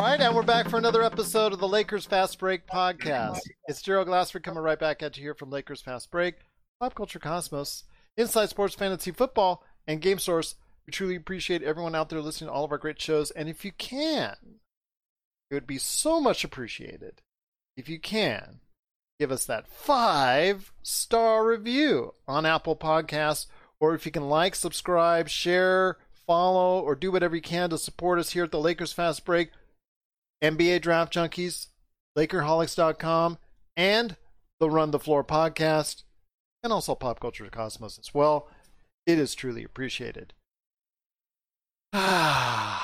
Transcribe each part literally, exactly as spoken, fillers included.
right, and we're back for another episode of the Lakers Fast Break podcast. It's Gerald Glassford coming right back at you here from Lakers Fast Break, Pop Culture Cosmos, Inside Sports Fantasy Football, and Game Source. We truly appreciate everyone out there listening to all of our great shows, and if you can, it would be so much appreciated if you can give us that five-star review on Apple Podcasts, or if you can like, subscribe, share, follow, or do whatever you can to support us here at the Lakers Fast Break, N B A Draft Junkies, Lakerholics dot com, and the Run the Floor podcast, and also Pop Culture Cosmos as well. It is truly appreciated. That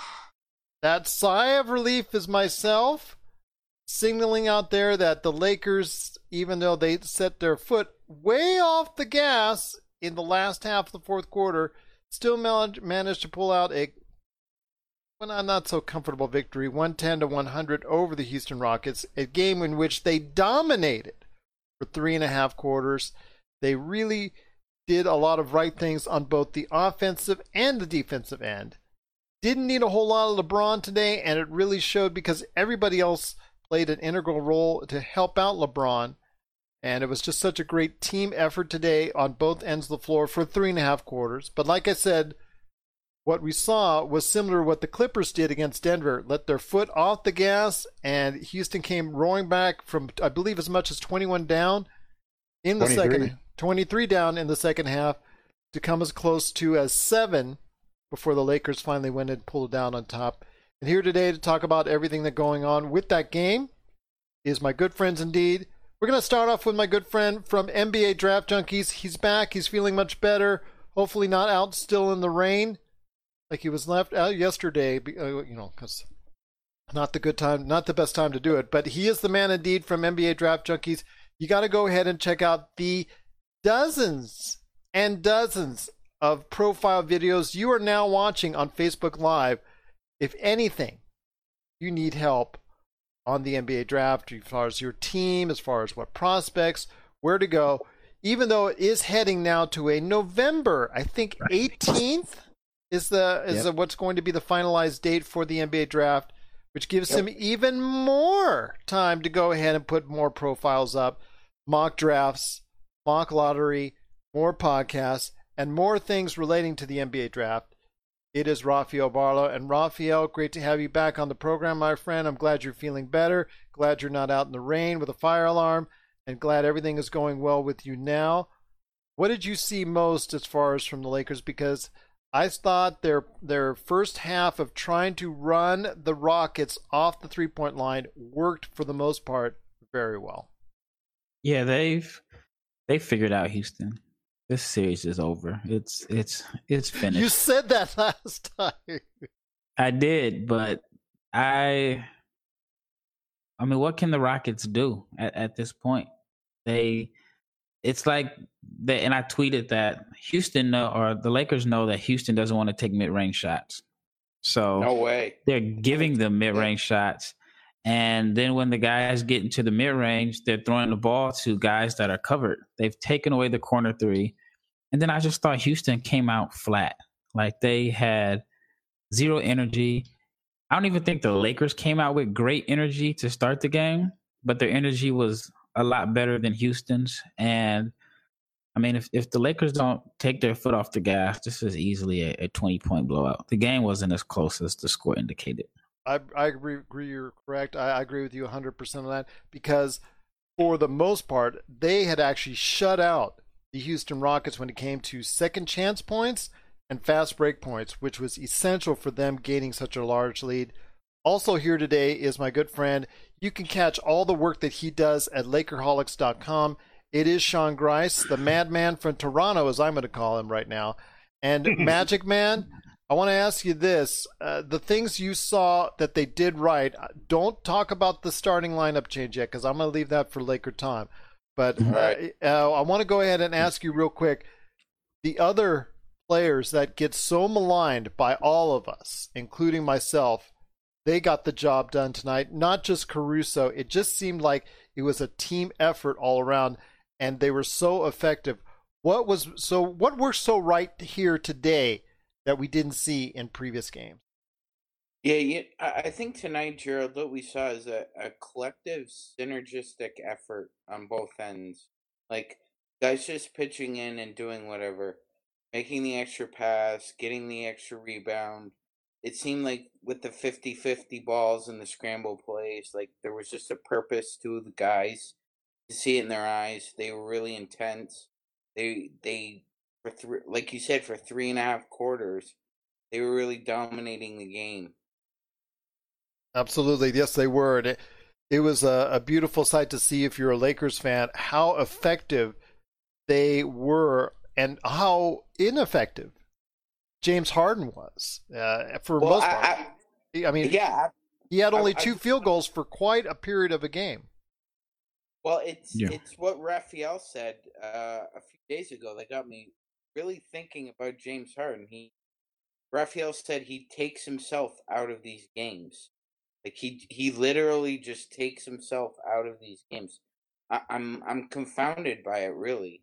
sigh of relief is myself signaling out there that the Lakers, even though they set their foot way off the gas in the last half of the fourth quarter, still managed to pull out a well, not so comfortable victory, one ten to one hundred over the Houston Rockets, a game in which they dominated for three and a half quarters. They really did a lot of right things on both the offensive and the defensive end. Didn't need a whole lot of LeBron today, and it really showed because everybody else played an integral role to help out LeBron. And it was just such a great team effort today on both ends of the floor for three and a half quarters. But like I said, what we saw was similar to what the Clippers did against Denver. Let their foot off the gas, and Houston came roaring back from, I believe, as much as twenty-one down in the twenty-three. second, twenty-three down in the second half to come as close to as seven before the Lakers finally went and pulled it down on top. And here today to talk about everything that's going on with that game is my good friends indeed. We're going to start off with my good friend from N B A Draft Junkies. He's back. He's feeling much better. Hopefully not out still in the rain like he was left out yesterday, you know, because not the good time, not the best time to do it. But he is the man indeed from N B A Draft Junkies. You got to go ahead and check out the dozens and dozens of profile videos you are now watching on Facebook Live. If anything, you need help on the N B A draft, as far as your team, as far as what prospects, where to go, even though it is heading now to a November, I think eighteenth is the is Yep. the, what's going to be the finalized date for the N B A draft, which gives Yep. him even more time to go ahead and put more profiles up, mock drafts, mock lottery, more podcasts, and more things relating to the N B A draft. It is Rafael Barlow. And Rafael, great to have you back on the program, my friend. I'm glad you're feeling better. Glad you're not out in the rain with a fire alarm. And glad everything is going well with you now. What did you see most as far as from the Lakers? Because I thought their their first half of trying to run the Rockets off the three-point line worked for the most part very well. Yeah, they've they figured out Houston. This series is over. It's it's it's finished. You said that last time. I did, but I I mean, what can the Rockets do at, at this point? They it's like they and I tweeted that Houston know, or the Lakers know that Houston doesn't want to take mid-range shots. So No way. they're giving them mid-range shots. And then when the guys get into the mid-range, they're throwing the ball to guys that are covered. They've taken away the corner three. And then I just thought Houston came out flat. Like they had zero energy. I don't even think the Lakers came out with great energy to start the game, but their energy was a lot better than Houston's. And I mean, if, if the Lakers don't take their foot off the gas, this is easily a, a twenty-point blowout. The game wasn't as close as the score indicated. I, I agree, agree you're correct. I, I agree with you one hundred percent on that because for the most part, they had actually shut out the Houston Rockets when it came to second chance points and fast break points, which was essential for them gaining such a large lead. Also here today is my good friend. You can catch all the work that he does at Lakerholics dot com. It is Sean Grice, the madman from Toronto, as I'm going to call him right now. And Magic Man, I want to ask you this. Uh, the things you saw that they did right, don't talk about the starting lineup change yet because I'm going to leave that for Laker time. But Right. uh, I want to go ahead and ask you real quick, the other players that get so maligned by all of us, including myself, they got the job done tonight. Not just Caruso. It just seemed like it was a team effort all around, and they were so effective. What was so? What worked so right here today that we didn't see in previous games? Yeah, yeah, I I think tonight, Gerald, what we saw is a, a collective synergistic effort on both ends. Like, guys just pitching in and doing whatever, making the extra pass, getting the extra rebound. It seemed like with the fifty-fifty balls and the scramble plays, like there was just a purpose to the guys. To see it in their eyes. They were really intense. They they for three, like you said, for three and a half quarters, they were really dominating the game. Absolutely, yes, they were. And it, it was a, a beautiful sight to see if you're a Lakers fan how effective they were and how ineffective James Harden was uh, for Well, most part. I, I, I mean, yeah, he had I, only I, two field goals for quite a period of a game. well, it's Yeah. it's what Raphael said uh, a few days ago that got me really thinking about James Harden. He Raphael said he takes himself out of these games. Like he he literally just takes himself out of these games. I, I'm I'm confounded by it, really.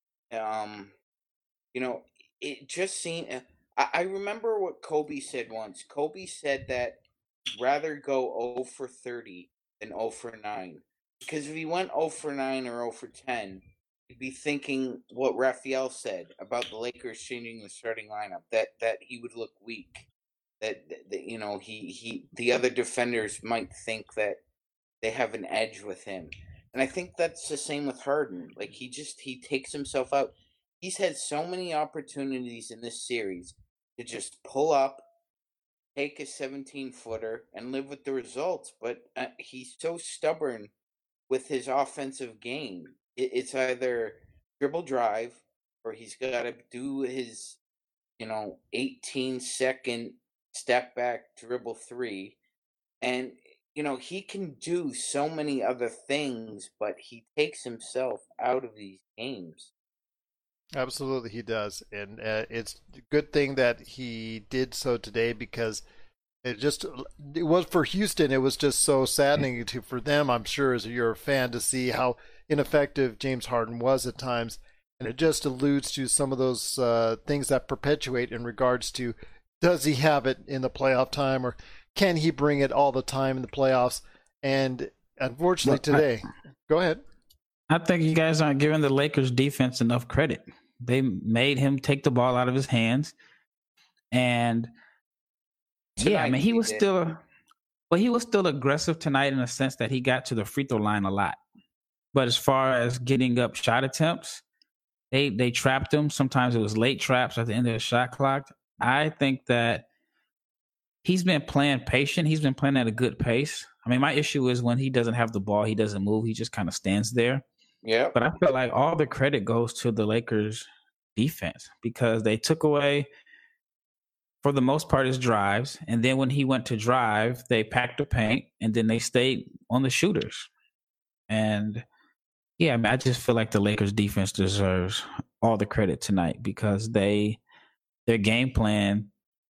Um, you know, it just seemed. uh, I, I remember what Kobe said once. Kobe said that he'd rather go zero for thirty than zero for nine. Because if he went zero for nine or zero for ten, he'd be thinking what Raphael said about the Lakers changing the starting lineup, that that he would look weak. That, that you know he, he the other defenders might think that they have an edge with him. And I think that's the same with Harden. Like he just he takes himself out. He's had so many opportunities in this series to just pull up, take a seventeen footer, and live with the results. But uh, he's so stubborn with his offensive game. It, it's either dribble drive or he's got to do his, you know, eighteen second step back dribble three. And, you know, he can do so many other things, but he takes himself out of these games. Absolutely, he does, and uh, it's a good thing that he did so today because it just it was for Houston. It was just so saddening to for them. I'm sure as you're a fan to see how ineffective James Harden was at times, and it just alludes to some of those uh, things that perpetuate in regards to does he have it in the playoff time or can he bring it all the time in the playoffs? And unfortunately today, go ahead. I think you guys aren't giving the Lakers defense enough credit. They made him take the ball out of his hands, and Tonight, yeah, I mean he he was did. still, well, he was still aggressive tonight in the sense that he got to the free throw line a lot. But as far as getting up shot attempts, they they trapped him. Sometimes it was late traps at the end of the shot clock. I think that he's been playing patient. He's been playing at a good pace. I mean, my issue is when he doesn't have the ball, he doesn't move. He just kind of stands there. Yeah. But I feel like all the credit goes to the Lakers defense because they took away, for the most part, his drives. And then when he went to drive, they packed the paint and then they stayed on the shooters. And yeah, I mean, I just feel like the Lakers defense deserves all the credit tonight because they, their game plan,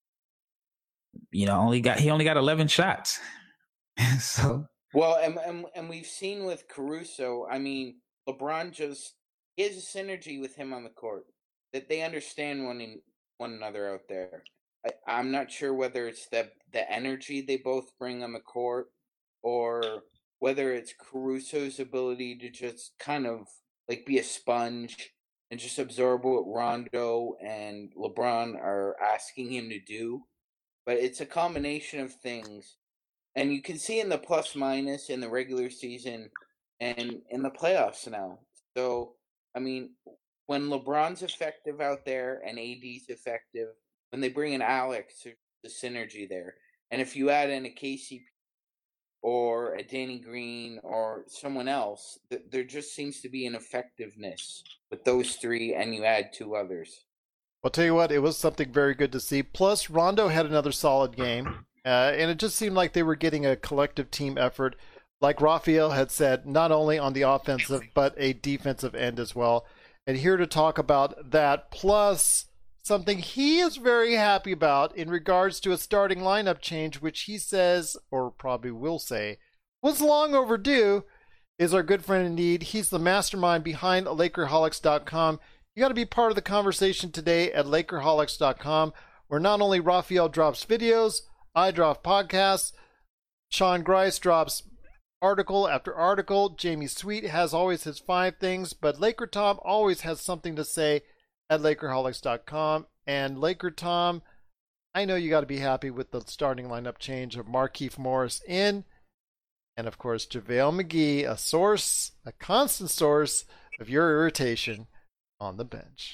you know, only got, he only got eleven shots. So, well, and, and and we've seen with Caruso, I mean, LeBron just he has a synergy with him on the court that they understand one in, one another out there. I, I'm not sure whether it's the the energy they both bring on the court or whether it's Caruso's ability to just kind of like be a sponge and just absorb what Rondo and LeBron are asking him to do. But it's a combination of things. And you can see in the plus minus in the regular season and in the playoffs now. So, I mean, when LeBron's effective out there and A D's effective, when they bring in Alex, there's the synergy there. And if you add in a K C P or a Danny Green or someone else, th- there just seems to be an effectiveness with those three, and you add two others. I'll tell you what, it was something very good to see. Plus, Rondo had another solid game. Uh, and it just seemed like they were getting a collective team effort. Like Raphael had said, not only on the offensive, but a defensive end as well. And here to talk about that, plus something he is very happy about in regards to a starting lineup change, which he says, or probably will say, was long overdue, is our good friend indeed. He's the mastermind behind Lakerholics dot com. You got to be part of the conversation today at Lakerholics dot com, where not only Raphael drops videos I Draft Podcasts. Sean Grice drops article after article. Jamie Sweet has always his five things, but Laker Tom always has something to say at Lakerholics dot com. And Laker Tom, I know you got to be happy with the starting lineup change of Markieff Morris in, and of course JaVale McGee, a source, a constant source of your irritation on the bench.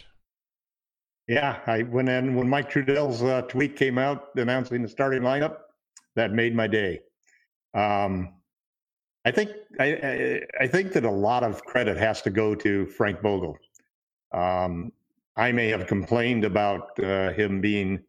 Yeah, I when and when Mike Trudell's uh, tweet came out announcing the starting lineup, that made my day. Um, I think I, I, I think that a lot of credit has to go to Frank Vogel. Um, I may have complained about uh, him being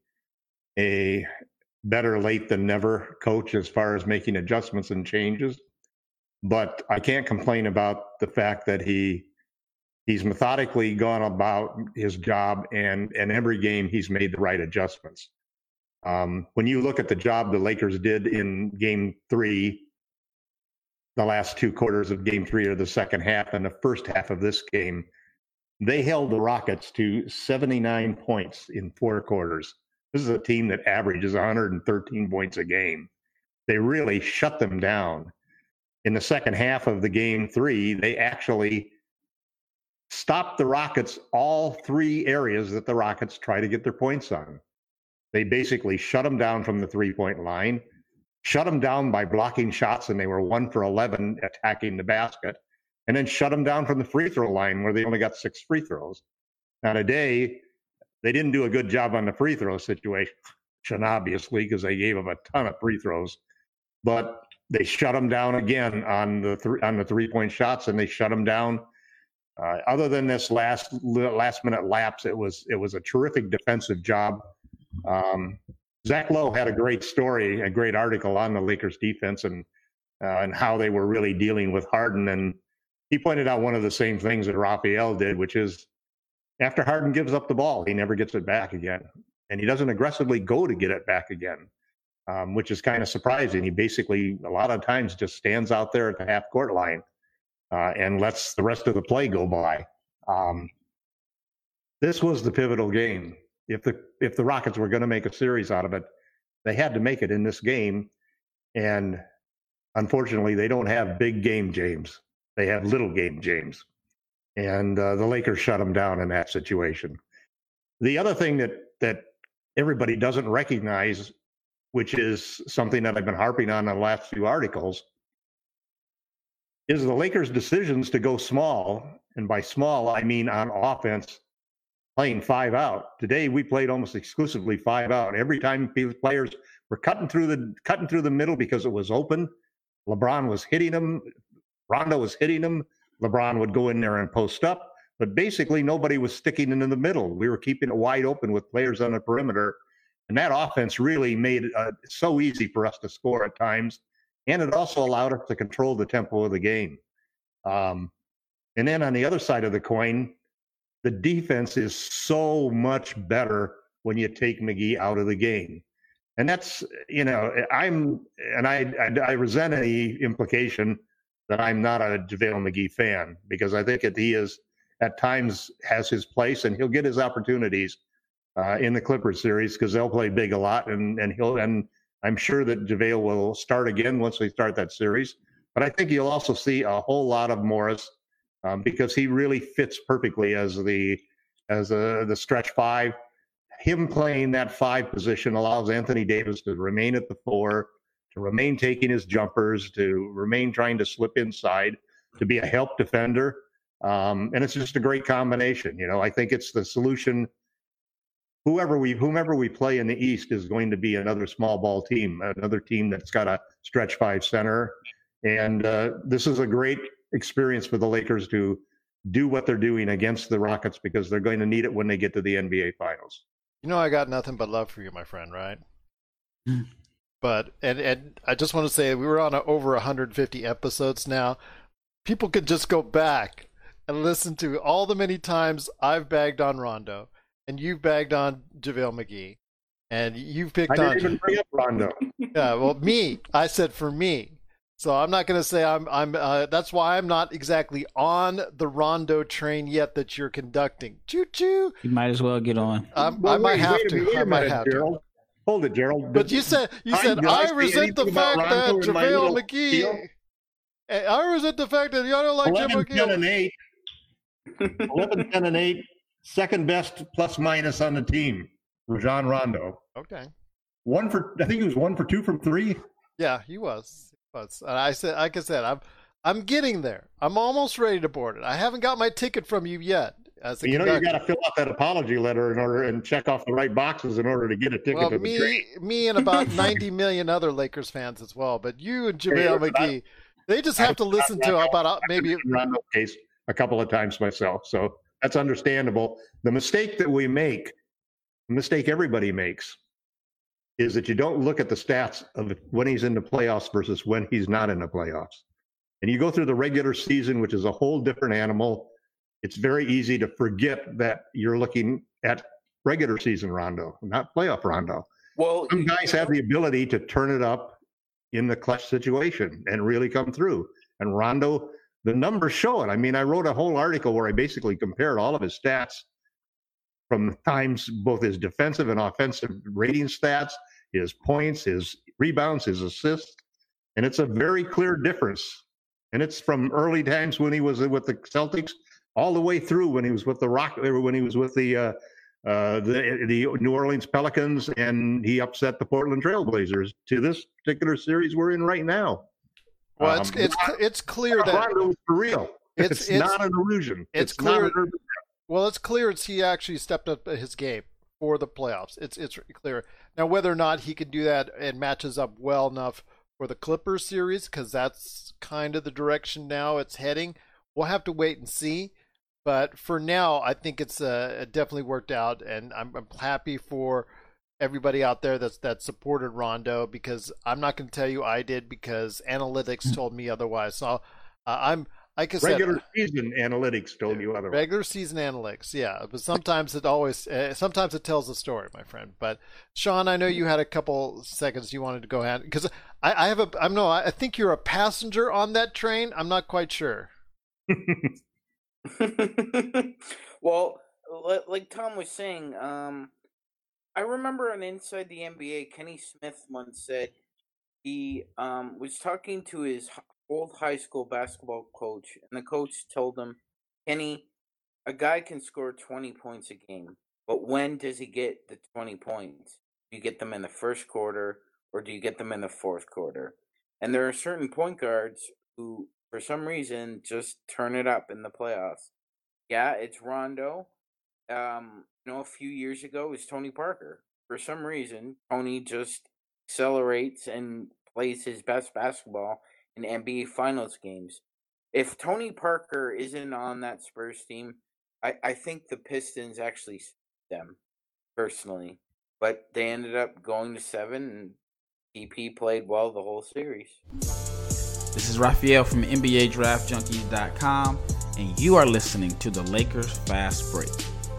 a better late than never coach as far as making adjustments and changes, but I can't complain about the fact that he he's methodically gone about his job, and and every game he's made the right adjustments. Um, when you look at the job the Lakers did in Game Three, the last two quarters of Game Three or the second half and the first half of this game, they held the Rockets to seventy-nine points in four quarters. This is a team that averages one hundred thirteen points a game. They really shut them down. In the second half of the Game Three, they actually stopped the Rockets all three areas that the Rockets try to get their points on. They basically shut them down from the three-point line, shut them down by blocking shots, and they were one for eleven attacking the basket, and then shut them down from the free throw line where they only got six free throws. Now today, they didn't do a good job on the free throw situation, obviously, because they gave them a ton of free throws, but they shut them down again on the th- on the three-point shots, and they shut them down. Uh, other than this last last minute lapse, it was it was a terrific defensive job. Um, Zach Lowe had a great story, a great article on the Lakers defense and uh, and how they were really dealing with Harden. And he pointed out one of the same things that Raphael did, which is after Harden gives up the ball, he never gets it back again, and he doesn't aggressively go to get it back again, um, which is kind of surprising. He basically a lot of times just stands out there at the half court line. Uh, and lets the rest of the play go by. Um, this was the pivotal game. If the if the Rockets were going to make a series out of it, they had to make it in this game. And unfortunately, they don't have big game James. They have little game James. And uh, the Lakers shut them down in that situation. The other thing that that everybody doesn't recognize, which is something that I've been harping on in the last few articles, is the Lakers' decisions to go small, and by small, I mean on offense, playing five out. Today, we played almost exclusively five out. Every time players were cutting through the cutting through the middle because it was open, LeBron was hitting them, Rondo was hitting them, LeBron would go in there and post up, but basically nobody was sticking into the middle. We were keeping it wide open with players on the perimeter, and that offense really made it uh, so easy for us to score at times. And it also allowed us to control the tempo of the game. Um, and then on the other side of the coin, the defense is so much better when you take McGee out of the game. And that's, you know, I'm, and I, I, I resent any implication that I'm not a JaVale McGee fan, because I think that he is, at times, has his place, and he'll get his opportunities uh, in the Clippers series because they'll play big a lot, and, and he'll, and, I'm sure that JaVale will start again once they start that series. But I think you'll also see a whole lot of Morris um, because he really fits perfectly as the as a, the stretch five. Him playing that five position allows Anthony Davis to remain at the four, to remain taking his jumpers, to remain trying to slip inside, to be a help defender. Um, and it's just a great combination. You know, I think it's the solution. Whoever we, whomever we play in the East is going to be another small ball team, another team that's got a stretch five center. And uh, this is a great experience for the Lakers to do what they're doing against the Rockets, because they're going to need it when they get to the N B A Finals. You know, I got nothing but love for you, my friend, right? Mm. But, and, and I just want to say, we were on a, over one hundred fifty episodes now. People could just go back and listen to all the many times I've bagged on Rondo. And you've bagged on JaVale McGee, and you've picked on. I didn't on... even bring up Rondo. Yeah, well, me. I said for me, so I'm not going to say I'm. I'm. Uh, that's why I'm not exactly on the Rondo train yet that you're conducting. Choo choo. You might as well get on. Um, well, I might wait, have wait to. Minute, I might minute, have Gerald. to. hold it, Gerald. But you said you I- said did I I say resent the anything about fact that Rondo in my JaVale little McGee. deal? Eh, I resent the fact that y'all don't like Jim eleven, ten, McGee. and eight. eleven, ten, and eight. Second best plus minus on the team. Rajon Rondo. Okay. One for, I think he was one for two from three. Yeah, he was. He was. And I said, like I said, I'm I'm getting there. I'm almost ready to board it. I haven't got my ticket from you yet. As a You know, conductor. you got to fill out that apology letter in order and check off the right boxes in order to get a ticket Well, to the train. me, me, and about ninety million other Lakers fans as well. But you and JaVale Hey, McGee, they just have to listen to about uh, maybe. Rondo case a couple of times myself, so that's understandable. The mistake that we make, the mistake everybody makes, is that you don't look at the stats of when he's in the playoffs versus when he's not in the playoffs. And you go through the regular season, which is a whole different animal. It's very easy to forget that you're looking at regular season Rondo, not playoff Rondo. Well, Some guys have the ability to turn it up in the clutch situation and really come through. And Rondo, the numbers show it. I mean, I wrote a whole article where I basically compared all of his stats from times, both his defensive and offensive rating stats, his points, his rebounds, his assists. And it's a very clear difference. And it's from early times when he was with the Celtics all the way through when he was with the Rock, when he was with the uh, uh, the the New Orleans Pelicans, and he upset the Portland Trailblazers to this particular series we're in right now. Well, it's Um, it's it's clear that Rondo is for real. It's- It's, it's- not an illusion. it's It's, not clear- an urban. well, it's clear it's he actually stepped up his game for the playoffs. It's it's clear now whether or not he can do that and matches up well enough for the Clippers series, because that's kind of the direction now it's heading. We'll have to wait and see. But for now, I think it's uh, it definitely worked out, and I'm, I'm happy for everybody out there that's that supported Rondo, because I'm not going to tell you I did, because analytics told me otherwise. So uh, I'm like I said, Regular season analytics told you otherwise. regular season analytics, yeah. But sometimes it always uh, sometimes it tells the story, my friend. But Sean, I know you had a couple seconds you wanted to go ahead, because I, I have a I'm no I think you're a passenger on that train. I'm not quite sure. well, li- like Tom was saying, um, I remember on Inside the N B A, Kenny Smith once said he um, was talking to his h- old high school basketball coach, and the coach told him, Kenny, a guy can score twenty points a game, but when does he get the twenty points? Do you get them in the first quarter, or do you get them in the fourth quarter? And there are certain point guards who, for some reason, just turn it up in the playoffs. Yeah, it's Rondo. Um, you know, a few years ago it was Tony Parker. For some reason, Tony just accelerates and plays his best basketball in N B A Finals games. If Tony Parker isn't on that Spurs team, I, I think the Pistons actually sweep them, personally. But they ended up going to seven, and P P played well the whole series. This is Raphael from N B A Draft Junkies dot com, and you are listening to the Lakers Fast Break.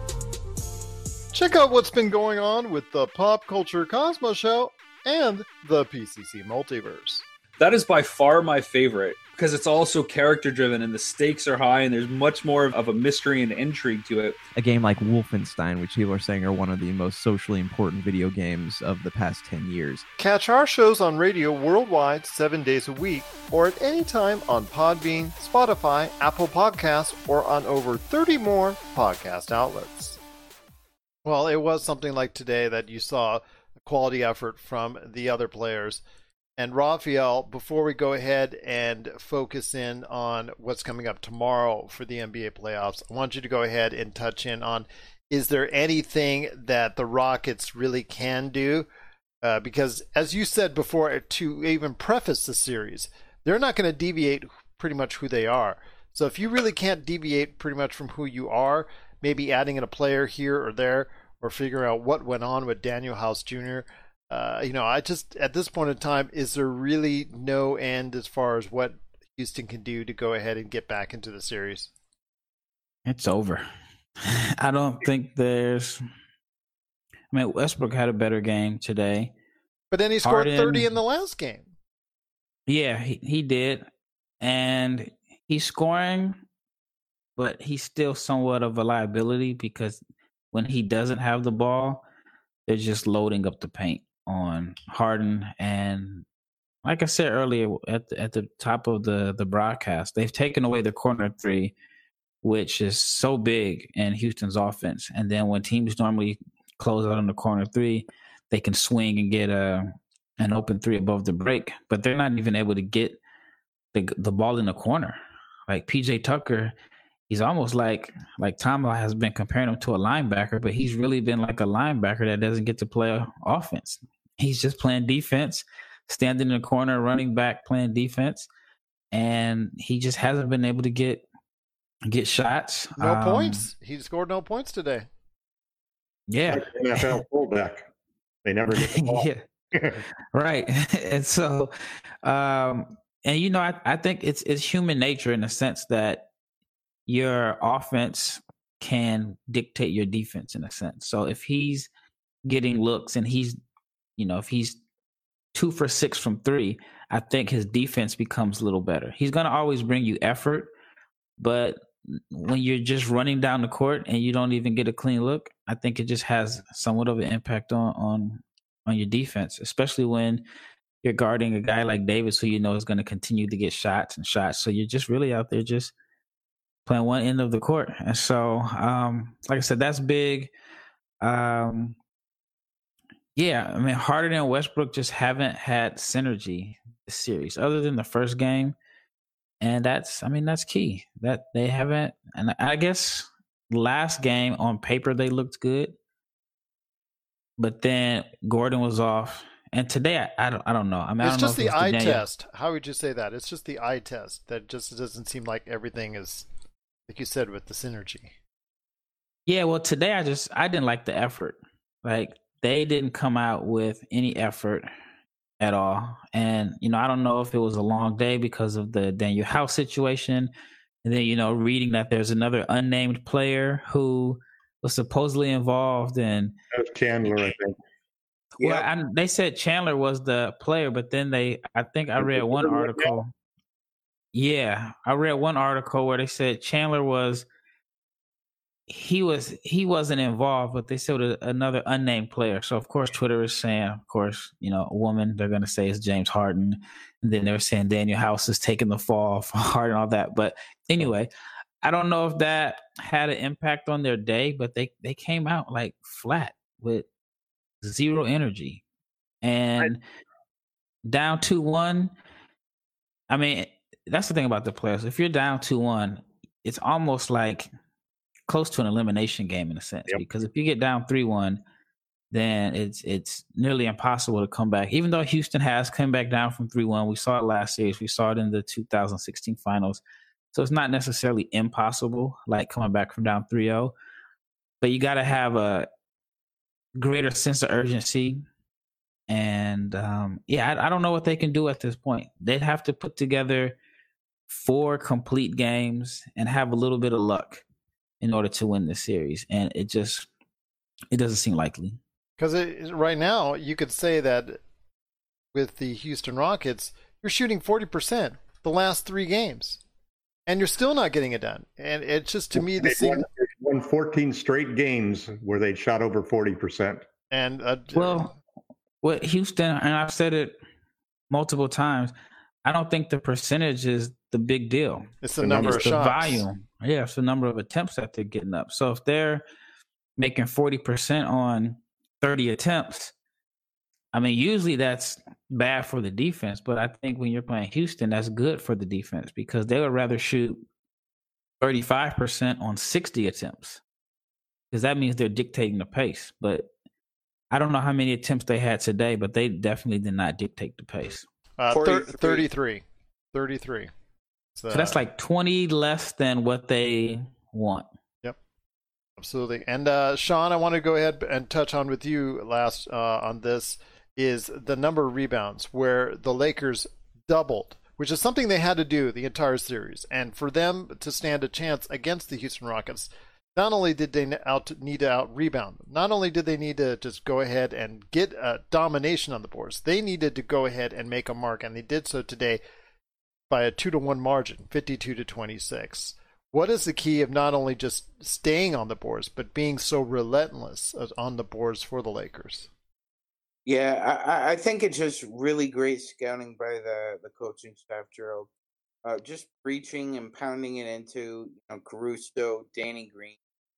Check out what's been going on with the Pop Culture Cosmos Show and the P C C Multiverse. That is by far my favorite, because it's also character driven and the stakes are high and there's much more of a mystery and intrigue to it. A game like Wolfenstein, which people are saying are one of the most socially important video games of the past ten years. Catch our shows on radio worldwide seven days a week, or at any time on Podbean, Spotify, Apple Podcasts, or on over thirty more podcast outlets. Well, it was something like today that you saw a quality effort from the other players. And Raphael, before we go ahead and focus in on what's coming up tomorrow for the N B A playoffs, I want you to go ahead and touch in on, is there anything that the Rockets really can do? Uh, because as you said before, to even preface the series, they're not going to deviate pretty much who they are. So if you really can't deviate pretty much from who you are, maybe adding in a player here or there, or figuring out what went on with Daniel House Junior, Uh, you know, I just, at this point in time, is there really no end as far as what Houston can do to go ahead and get back into the series? It's over. I don't think there's. I mean, Westbrook had a better game today. But then he scored Harden- thirty in the last game. Yeah, he, he did. And he's scoring, but he's still somewhat of a liability, because when he doesn't have the ball, they're just loading up the paint on Harden. And like I said earlier at the, at the top of the, the broadcast, they've taken away the corner three, which is so big in Houston's offense. And then when teams normally close out on the corner three, they can swing and get a an open three above the break, but they're not even able to get the the ball in the corner. Like P J Tucker, he's almost like like Tom has been comparing him to a linebacker, but he's really been like a linebacker that doesn't get to play offense. He's just playing defense, standing in the corner, running back, playing defense, and he just hasn't been able to get get shots. No um, points. He scored no points today. Yeah, Like N F L fullback. They never get the ball. yeah. Right. And so, um, and you know, I, I think it's it's human nature in the sense that your offense can dictate your defense in a sense. So if he's getting looks and he's, you know, if he's two for six from three, I think his defense becomes a little better. He's going to always bring you effort, but when you're just running down the court and you don't even get a clean look, I think it just has somewhat of an impact on on on your defense, especially when you're guarding a guy like Davis, who you know is going to continue to get shots and shots. So you're just really out there just playing one end of the court. And so, um, like I said, that's big. Um, yeah, I mean, Harden and Westbrook just haven't had synergy this series, other than the first game. And that's, I mean, that's key. That they haven't, and I guess last game on paper they looked good. But then Gordon was off, and today I, I don't I don't know. I mean, it's I don't just know the if eye Daniel. test. How would you say that? It's just the eye test that just doesn't seem like everything is, like you said, with the synergy. Yeah, well, today I just I didn't like the effort. Like they didn't come out with any effort at all, and you know I don't know if it was a long day because of the Daniel House situation, and then you know reading that there's another unnamed player who was supposedly involved in. That was Chandler, I think. Well, Yeah. I, they said Chandler was the player, but then they, I think I read one article. Yeah, I read one article where they said Chandler was, he was, he wasn't involved, but they said another unnamed player. So of course Twitter is saying, of course, you know, a woman, they're going to say it's James Harden. And then they're saying Daniel House is taking the fall for Harden and all that. But anyway, I don't know if that had an impact on their day, but they, they came out like flat with zero energy and right. down two one. I mean, that's the thing about the players. If you're down two one, it's almost like close to an elimination game in a sense, yep. because if you get down three one, then it's it's nearly impossible to come back. Even though Houston has come back down from three one, we saw it last series, we saw it in the two thousand sixteen finals. So it's not necessarily impossible, like coming back from down three oh, but you got to have a greater sense of urgency. And um, yeah, I, I don't know what they can do at this point. They'd have to put together four complete games and have a little bit of luck in order to win this series. And it just, it doesn't seem likely. Because right now, you could say that with the Houston Rockets, you're shooting forty percent the last three games. And you're still not getting it done. And it's just, to me, the they won, won fourteen straight games where they shot over forty percent. And uh, well, what Houston, and I've said it multiple times, I don't think the percentage is the big deal. It's the number it's of the shots. Volume. Yeah, it's the number of attempts that they're getting up. So if they're making forty percent on thirty attempts, I mean, usually that's bad for the defense, but I think when you're playing Houston, that's good for the defense because they would rather shoot thirty-five percent on sixty attempts because that means they're dictating the pace. But I don't know how many attempts they had today, but they definitely did not dictate the pace. Uh, thir- thirty-three. thirty-three. So, so that's like twenty less than what they want. Yep. Absolutely. And uh, Sean, I want to go ahead and touch on with you last uh, on this is the number of rebounds where the Lakers doubled, which is something they had to do the entire series. And for them to stand a chance against the Houston Rockets, not only did they out, need to out-rebound them, not only did they need to just go ahead and get a domination on the boards, they needed to go ahead and make a mark, and they did so today by a two to one margin, fifty-two to twenty-six. What is the key of not only just staying on the boards, but being so relentless on the boards for the Lakers? Yeah, I, I think it's just really great scouting by the, the coaching staff, Gerald. Uh, just preaching and pounding it into you know Caruso, Danny Green,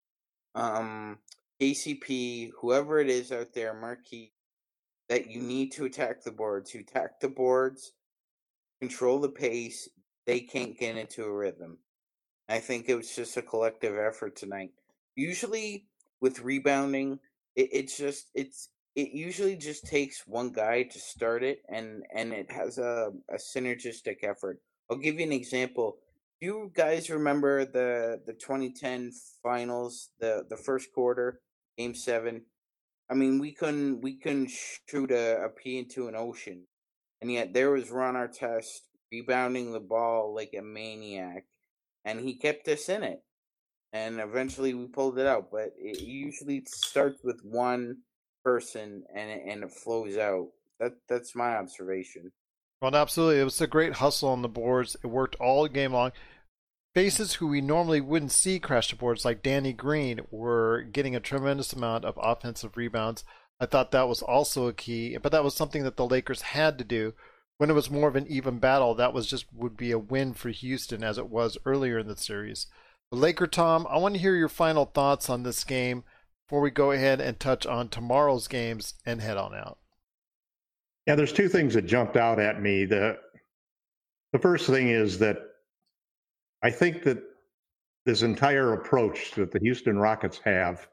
um, K C P, whoever it is out there, Marquis, that you need to attack the boards. You attack the boards, control the pace. They can't get into a rhythm. I think it was just a collective effort tonight. Usually with rebounding, it, it's just it's it usually just takes one guy to start it, and and it has a, a synergistic effort. I'll give you an example. Do you guys remember the the twenty ten finals, the the first quarter, game seven? I mean, we couldn't we couldn't shoot a, a pea into an ocean, and yet there was Ron Artest rebounding the ball like a maniac, and he kept us in it. And eventually we pulled it out, but it usually starts with one person and it, and it flows out. That that's my observation. Well, absolutely. It was a great hustle on the boards. It worked all game long. Faces who we normally wouldn't see crash the boards, like Danny Green, were getting a tremendous amount of offensive rebounds. I thought that was also a key, but that was something that the Lakers had to do. When it was more of an even battle, that was just would be a win for Houston as it was earlier in the series. But Laker Tom, I want to hear your final thoughts on this game before we go ahead and touch on tomorrow's games and head on out. Yeah, there's two things that jumped out at me. The the first thing is that I think that this entire approach that the Houston Rockets have,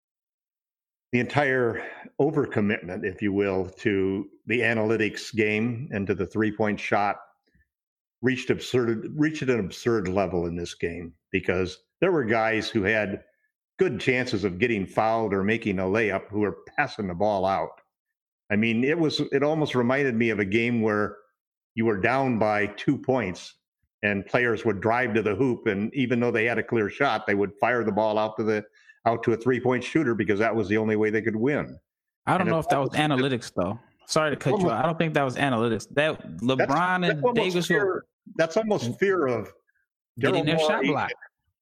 the entire overcommitment, if you will, to the analytics game and to the three-point shot reached absurd reached an absurd level in this game, because there were guys who had good chances of getting fouled or making a layup who were passing the ball out. I mean, it was it almost reminded me of a game where you were down by two points and players would drive to the hoop, and even though they had a clear shot, they would fire the ball out to the out to a three-point shooter because that was the only way they could win. I don't And know it's if that was almost- analytics, though. Sorry to cut you almost- off. I don't think that was analytics. That That's, LeBron that's and almost Davis were fear, that's almost fear of getting Daryl their shot Morey. blocked.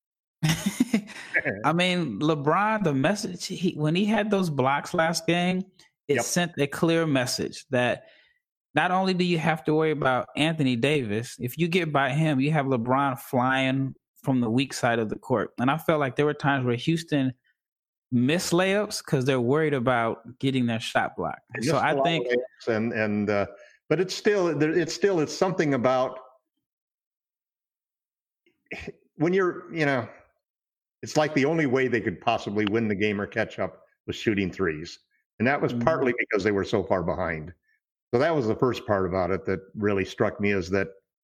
I mean, LeBron, the message he, when he had those blocks last game, it Yep. sent a clear message that not only do you have to worry about Anthony Davis, if you get by him, you have LeBron flying from the weak side of the court. And I felt like there were times where Houston missed layups because they're worried about getting their shot blocked. They So missed a I lot of think layups, and and uh, but it's still there- it's still it's something about when you're you know it's like the only way they could possibly win the game or catch up was shooting threes, and that was Mhm. partly because they were so far behind. So that was the first part about it that really struck me, is that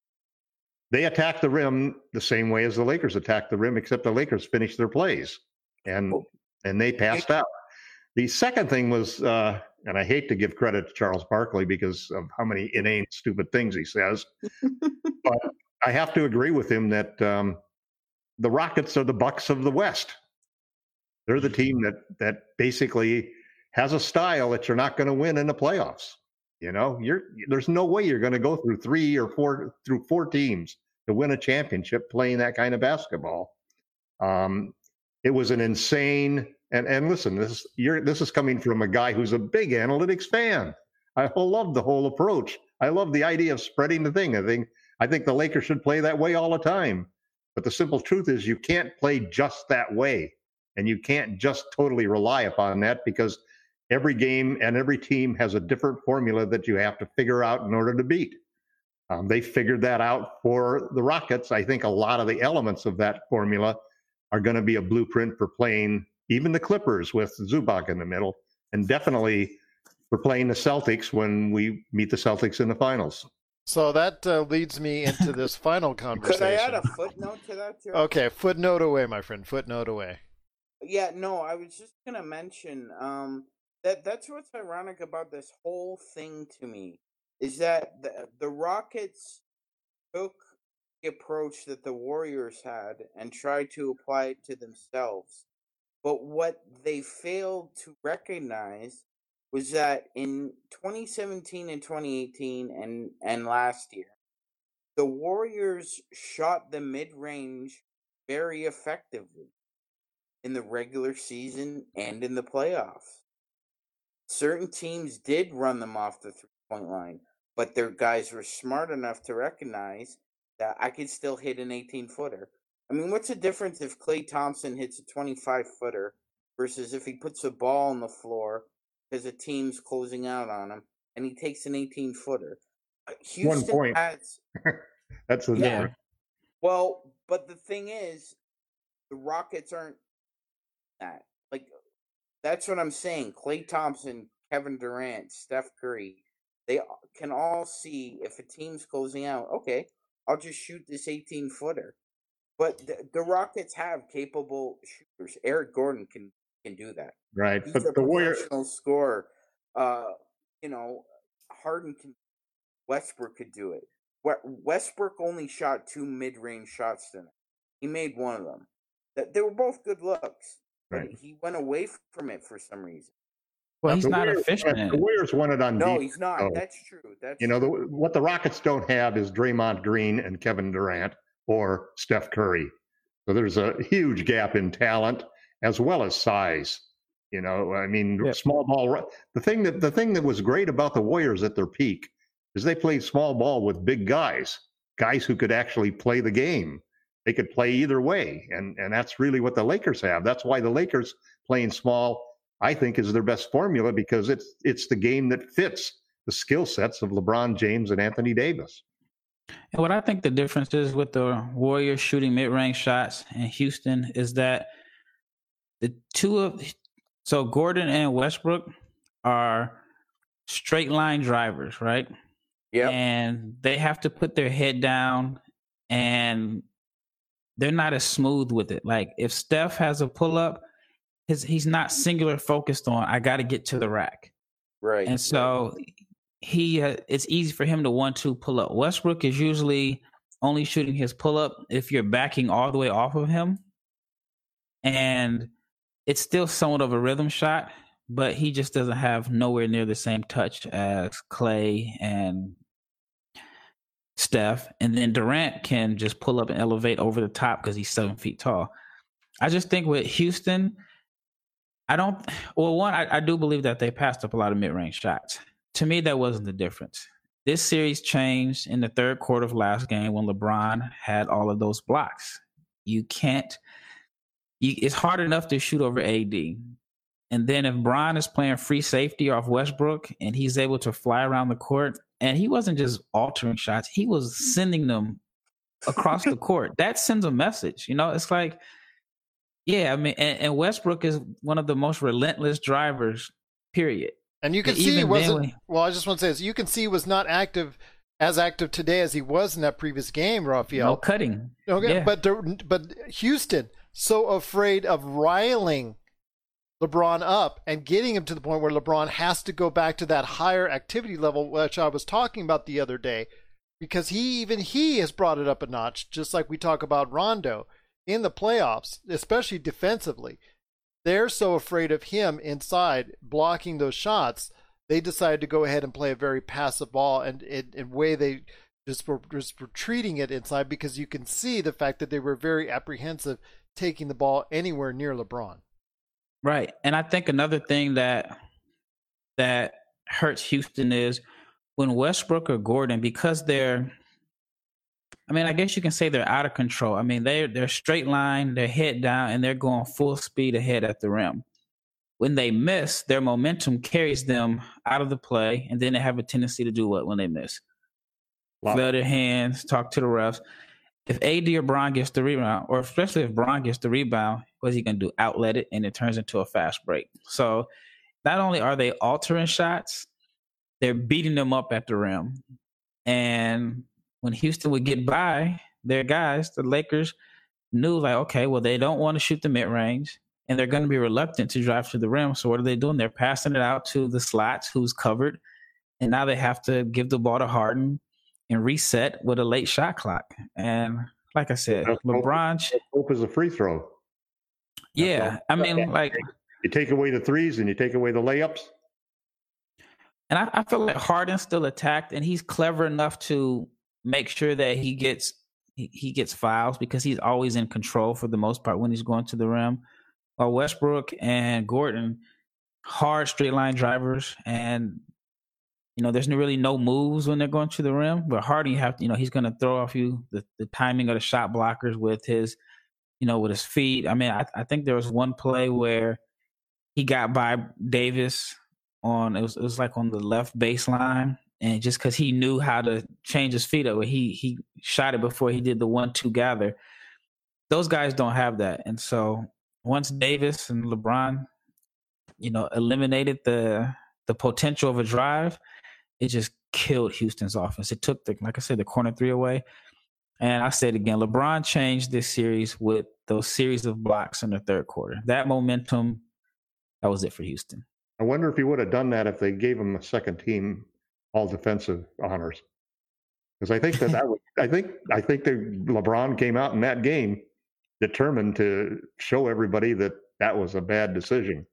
they attacked the rim the same way as the Lakers attacked the rim, except the Lakers finished their plays and and they passed out. The second thing was, uh, and I hate to give credit to Charles Barkley because of how many inane, stupid things he says, but I have to agree with him that um, the Rockets are the Bucks of the West. They're the team that that basically has a style that you're not going to win in the playoffs. You know, you're there's no way you're going to go through three or four through four teams to win a championship playing that kind of basketball. Um, it was an insane. And and listen, this you're this is coming from a guy who's a big analytics fan. I love the whole approach. I love the idea of spreading the thing. I think I think the Lakers should play that way all the time. But the simple truth is, you can't play just that way, and you can't just totally rely upon that, because every game and every team has a different formula that you have to figure out in order to beat. Um, they figured that out for the Rockets. I think a lot of the elements of that formula are going to be a blueprint for playing even the Clippers with Zubac in the middle, and definitely for playing the Celtics when we meet the Celtics in the finals. So that uh, leads me into this final Could conversation. I add a footnote to that, Joe? Okay, footnote away, my friend. Footnote away. Yeah, no, I was just gonna mention um that that's what's ironic about this whole thing to me, is that the the Rockets took the approach that the Warriors had and tried to apply it to themselves. But what they failed to recognize was that in twenty seventeen and twenty eighteen and, and last year, the Warriors shot the mid-range very effectively in the regular season and in the playoffs. certain teams did run them off the three-point line, but their guys were smart enough to recognize that I could still hit an eighteen-footer. I mean, what's the difference if Klay Thompson hits a twenty-five-footer versus if he puts a ball on the floor because a team's closing out on him and he takes an eighteen-footer? Houston One point. has... That's the Yeah. difference. Well, but the thing is, the Rockets aren't that. Like, that's what I'm saying. Klay Thompson, Kevin Durant, Steph Curry, they can all see if a team's closing out, okay, I'll just shoot this eighteen-footer. But the, the Rockets have capable shooters. Eric Gordon can, can do that. Right. He's But a the Warriors, professional scorer. Uh, you know, Harden can, Westbrook could do it. Westbrook only shot two mid-range shots tonight. He made one of them. They were both good looks, but Right. he went away from it for some reason. Well, he's the not Warriors, efficient. in the it. Warriors won it on No, defense. he's not. though. That's true. That's You know, the, true. what the Rockets don't have is Draymond Green and Kevin Durant or Steph Curry. So there's a huge gap in talent as well as size. You know, I mean, Yep. small ball. The thing that the thing that was great about the Warriors at their peak is they played small ball with big guys, guys who could actually play the game. They could play either way, and and that's really what the Lakers have. That's why the Lakers playing small, I think, is their best formula because it's it's the game that fits the skill sets of LeBron James and Anthony Davis. And what I think the difference is with the Warriors shooting mid-range shots in Houston is that the two of so Gordon and Westbrook are straight line drivers, right? Yep. And they have to put their head down, and they're not as smooth with it. Like if Steph has a pull up, his he's not singular focused on I got to get to the rack, Right. and so he uh, it's easy for him to one two pull up. Westbrook is usually only shooting his pull up if you're backing all the way off of him, and it's still somewhat of a rhythm shot, but he just doesn't have nowhere near the same touch as Klay and Steph. And then Durant can just pull up and elevate over the top because he's seven feet tall. I just think with Houston, I don't, well, one, I, I do believe that they passed up a lot of mid-range shots. To me, that wasn't the difference. This series changed in the third quarter of last game when LeBron had all of those blocks. You can't, you, it's hard enough to shoot over A D. And then if Bron is playing free safety off Westbrook and he's able to fly around the court, and he wasn't just altering shots, he was sending them across the court. That sends a message. You know, it's like, yeah, I mean, and, and Westbrook is one of the most relentless drivers, period. And you can And see he even wasn't. then Well, I just want to say this: you can see he was not active, as active today as he was in that previous game, Raphael. No cutting. Okay, Yeah. but the, but Houston so afraid of riling LeBron up and getting him to the point where LeBron has to go back to that higher activity level, which I was talking about the other day, because he even he has brought it up a notch, just like we talk about Rondo in the playoffs, especially defensively. They're so afraid of him inside blocking those shots, they decided to go ahead and play a very passive ball, and in a way they just were just were treating it inside, because you can see the fact that they were very apprehensive taking the ball anywhere near LeBron. Right. And I think another thing that that hurts Houston is when Westbrook or Gordon, because they're, I mean, I guess you can say they're out of control. I mean, they're, they're straight line, they're head down, and they're going full speed ahead at the rim. When they miss, their momentum carries them out of the play, and then they have a tendency to do what when they miss? Wow. Flail their hands, talk to the refs. If A D or Bron gets the rebound, or especially if Bron gets the rebound, what's he going to do? Outlet it, and it turns into a fast break. So not only are they altering shots, they're beating them up at the rim. And when Houston would get by their guys, the Lakers knew, like, okay, well, they don't want to shoot the mid-range, and they're going to be reluctant to drive to the rim. So what are they doing? They're passing it out to the slots who's covered, and now they have to give the ball to Harden and reset with a late shot clock. And like I said, That's LeBron, Hope is a free throw. yeah, I mean, like, You take away the threes and you take away the layups. and I, I feel like Harden's still attacked, and he's clever enough to make sure that he gets he, he gets fouls because he's always in control for the most part when he's going to the rim. While Westbrook and Gordon, hard straight line drivers, and you know, there's really no moves when they're going to the rim. But Harden, you have to, you know, he's going to throw off you the, the timing of the shot blockers with his, you know, with his feet. I mean, I, I think there was one play where he got by Davis on it was it was like on the left baseline, and just because he knew how to change his feet up, he he shot it before he did the one two gather. Those guys don't have that, and so once Davis and LeBron, you know, eliminated the the potential of a drive, it just killed Houston's offense. It took the, like I said, the corner three away. And I said again, LeBron changed this series with those series of blocks in the third quarter. That momentum, that was it for Houston. I wonder if he would have done that if they gave him a second team all defensive honors. Because I think that, that was, I think I think that LeBron came out in that game determined to show everybody that that was a bad decision,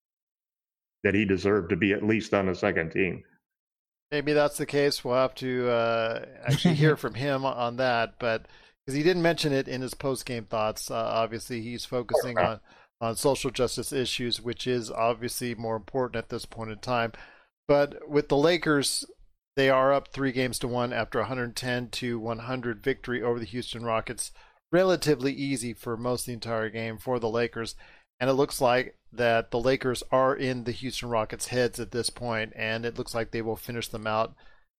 that he deserved to be at least on the second team. Maybe that's the case. We'll have to uh, actually hear from him on that, but because he didn't mention it in his post-game thoughts. Uh, obviously, he's focusing on, on social justice issues, which is obviously more important at this point in time. But with the Lakers, they are up three games to one after a one hundred ten to one hundred victory over the Houston Rockets. Relatively easy for most of the entire game for the Lakers. And it looks like that the Lakers are in the Houston Rockets' heads at this point, and it looks like they will finish them out,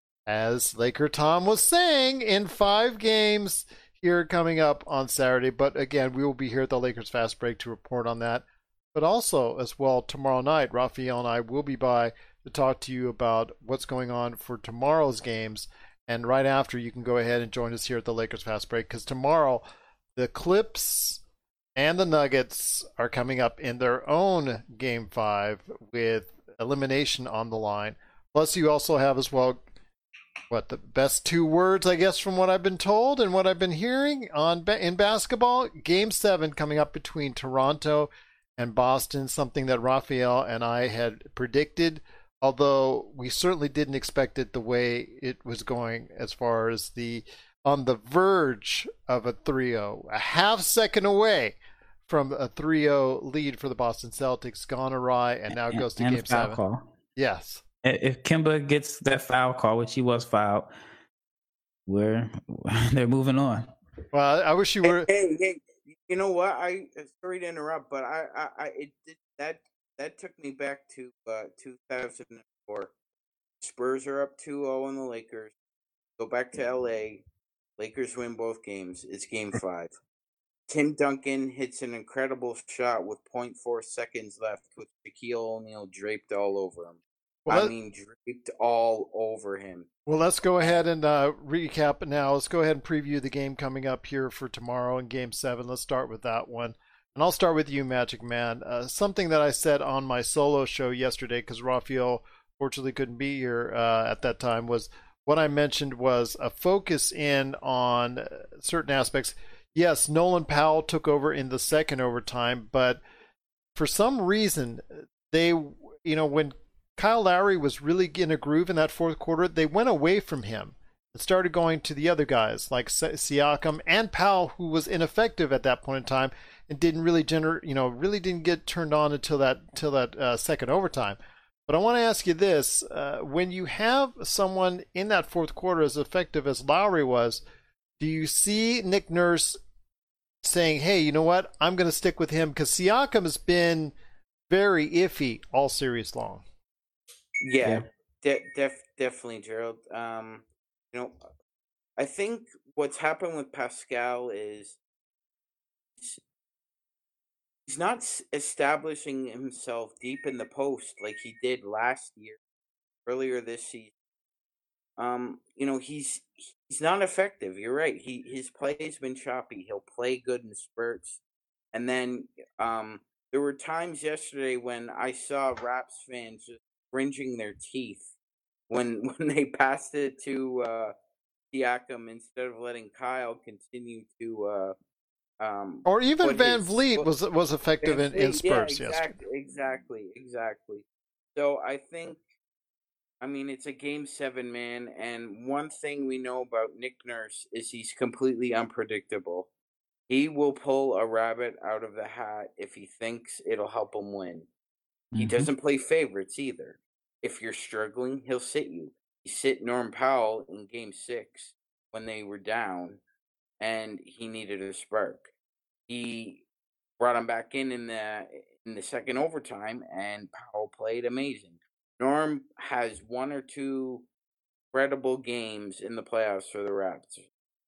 as Laker Tom was saying, in five games here coming up on Saturday. But again, we will be here at the Lakers Fast Break to report on that. But also, as well, tomorrow night, Raphael and I will be by to talk to you about what's going on for tomorrow's games. And right after, you can go ahead and join us here at the Lakers Fast Break, because tomorrow, the Clips and the Nuggets are coming up in their own Game five with elimination on the line. Plus, you also have as well, what, the best two words, I guess, from what I've been told and what I've been hearing on in basketball. Game seven coming up between Toronto and Boston, something that Raphael and I had predicted, although we certainly didn't expect it the way it was going as far as the on the verge of a three oh, a half second away from a three oh lead for the Boston Celtics, gone awry, and now goes to and game foul seven. Call. Yes. If Kemba gets that foul call, which he was fouled, we're they're moving on. Well, I wish you were. Hey, hey, hey, you know what? I sorry to interrupt, but I, I, I it did that that took me back to uh, two thousand four. Spurs are up two oh on the Lakers. Go back to L A. Lakers win both games. It's game five. Tim Duncan hits an incredible shot with point four seconds left with Shaquille O'Neal draped all over him. Well, I mean, draped all over him. Well, let's go ahead and uh, recap it now. Let's go ahead and preview the game coming up here for tomorrow in Game seven. Let's start with that one. And I'll start with you, Magic Man. Uh, something that I said on my solo show yesterday, because Raphael fortunately couldn't be here uh, at that time, was what I mentioned was a focus in on certain aspects. Yes, Nolan Powell took over in the second overtime, but for some reason, they, you know, when Kyle Lowry was really in a groove in that fourth quarter, they went away from him and started going to the other guys like Siakam and Powell, who was ineffective at that point in time and didn't really generate, you know, really didn't get turned on until that until that uh, second overtime. But I want to ask you this: uh, when you have someone in that fourth quarter as effective as Lowry was, do you see Nick Nurse saying, hey, you know what, I'm going to stick with him? Because Siakam has been very iffy all series long. Yeah, yeah. De- def- definitely, Gerald. Um, you know, I think what's happened with Pascal is he's not establishing himself deep in the post like he did last year, earlier this season. Um, you know, he's he's not effective. You're right. He his play has been choppy. He'll play good in spurts, and then um, there were times yesterday when I saw Raps fans just cringing their teeth when when they passed it to uh, Siakam instead of letting Kyle continue to. Uh, um, or even Van his, Vliet was was effective in, in spurts yeah, exactly, yesterday. Exactly, exactly. So I think. I mean, it's a game seven, man, and one thing we know about Nick Nurse is he's completely unpredictable. He will pull a rabbit out of the hat if he thinks it'll help him win. He Mhm. doesn't play favorites either. If you're struggling, he'll sit you. He sit Norm Powell in game six when they were down and he needed a spark. He brought him back in in the in the second overtime, and Powell played amazing. Norm has one or two credible games in the playoffs for the Raptors,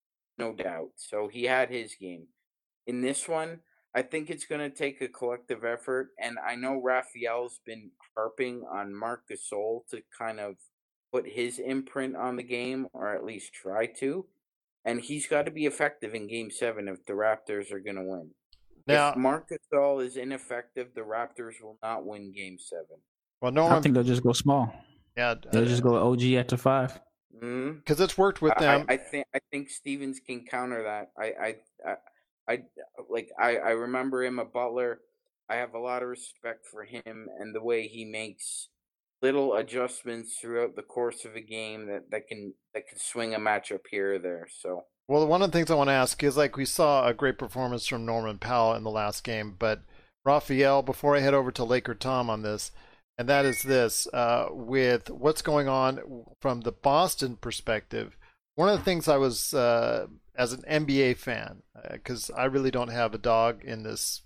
no doubt. So he had his game. In this one, I think it's going to take a collective effort, and I know Raphael's been harping on Marc Gasol to kind of put his imprint on the game, or at least try to. And he's got to be effective in Game Seven if the Raptors are going to win. Now, if Marc Gasol is ineffective, the Raptors will not win Game Seven. well, I Norman, think they'll just go small. yeah, They'll just go O G at the five. Mm-hmm. because it's worked with them. I, I think I think Stevens can counter that. I I I, I like I, I remember him at Butler. I have a lot of respect for him and the way he makes little adjustments throughout the course of a game that, that can that can swing a matchup here or there. So Well, one of the things I want to ask is, like, we saw a great performance from Norman Powell in the last game, but Raphael, before I head over to Laker Tom on this, and that is this, uh, with what's going on from the Boston perspective, one of the things I was, uh, as an N B A fan, because uh, I really don't have a dog in this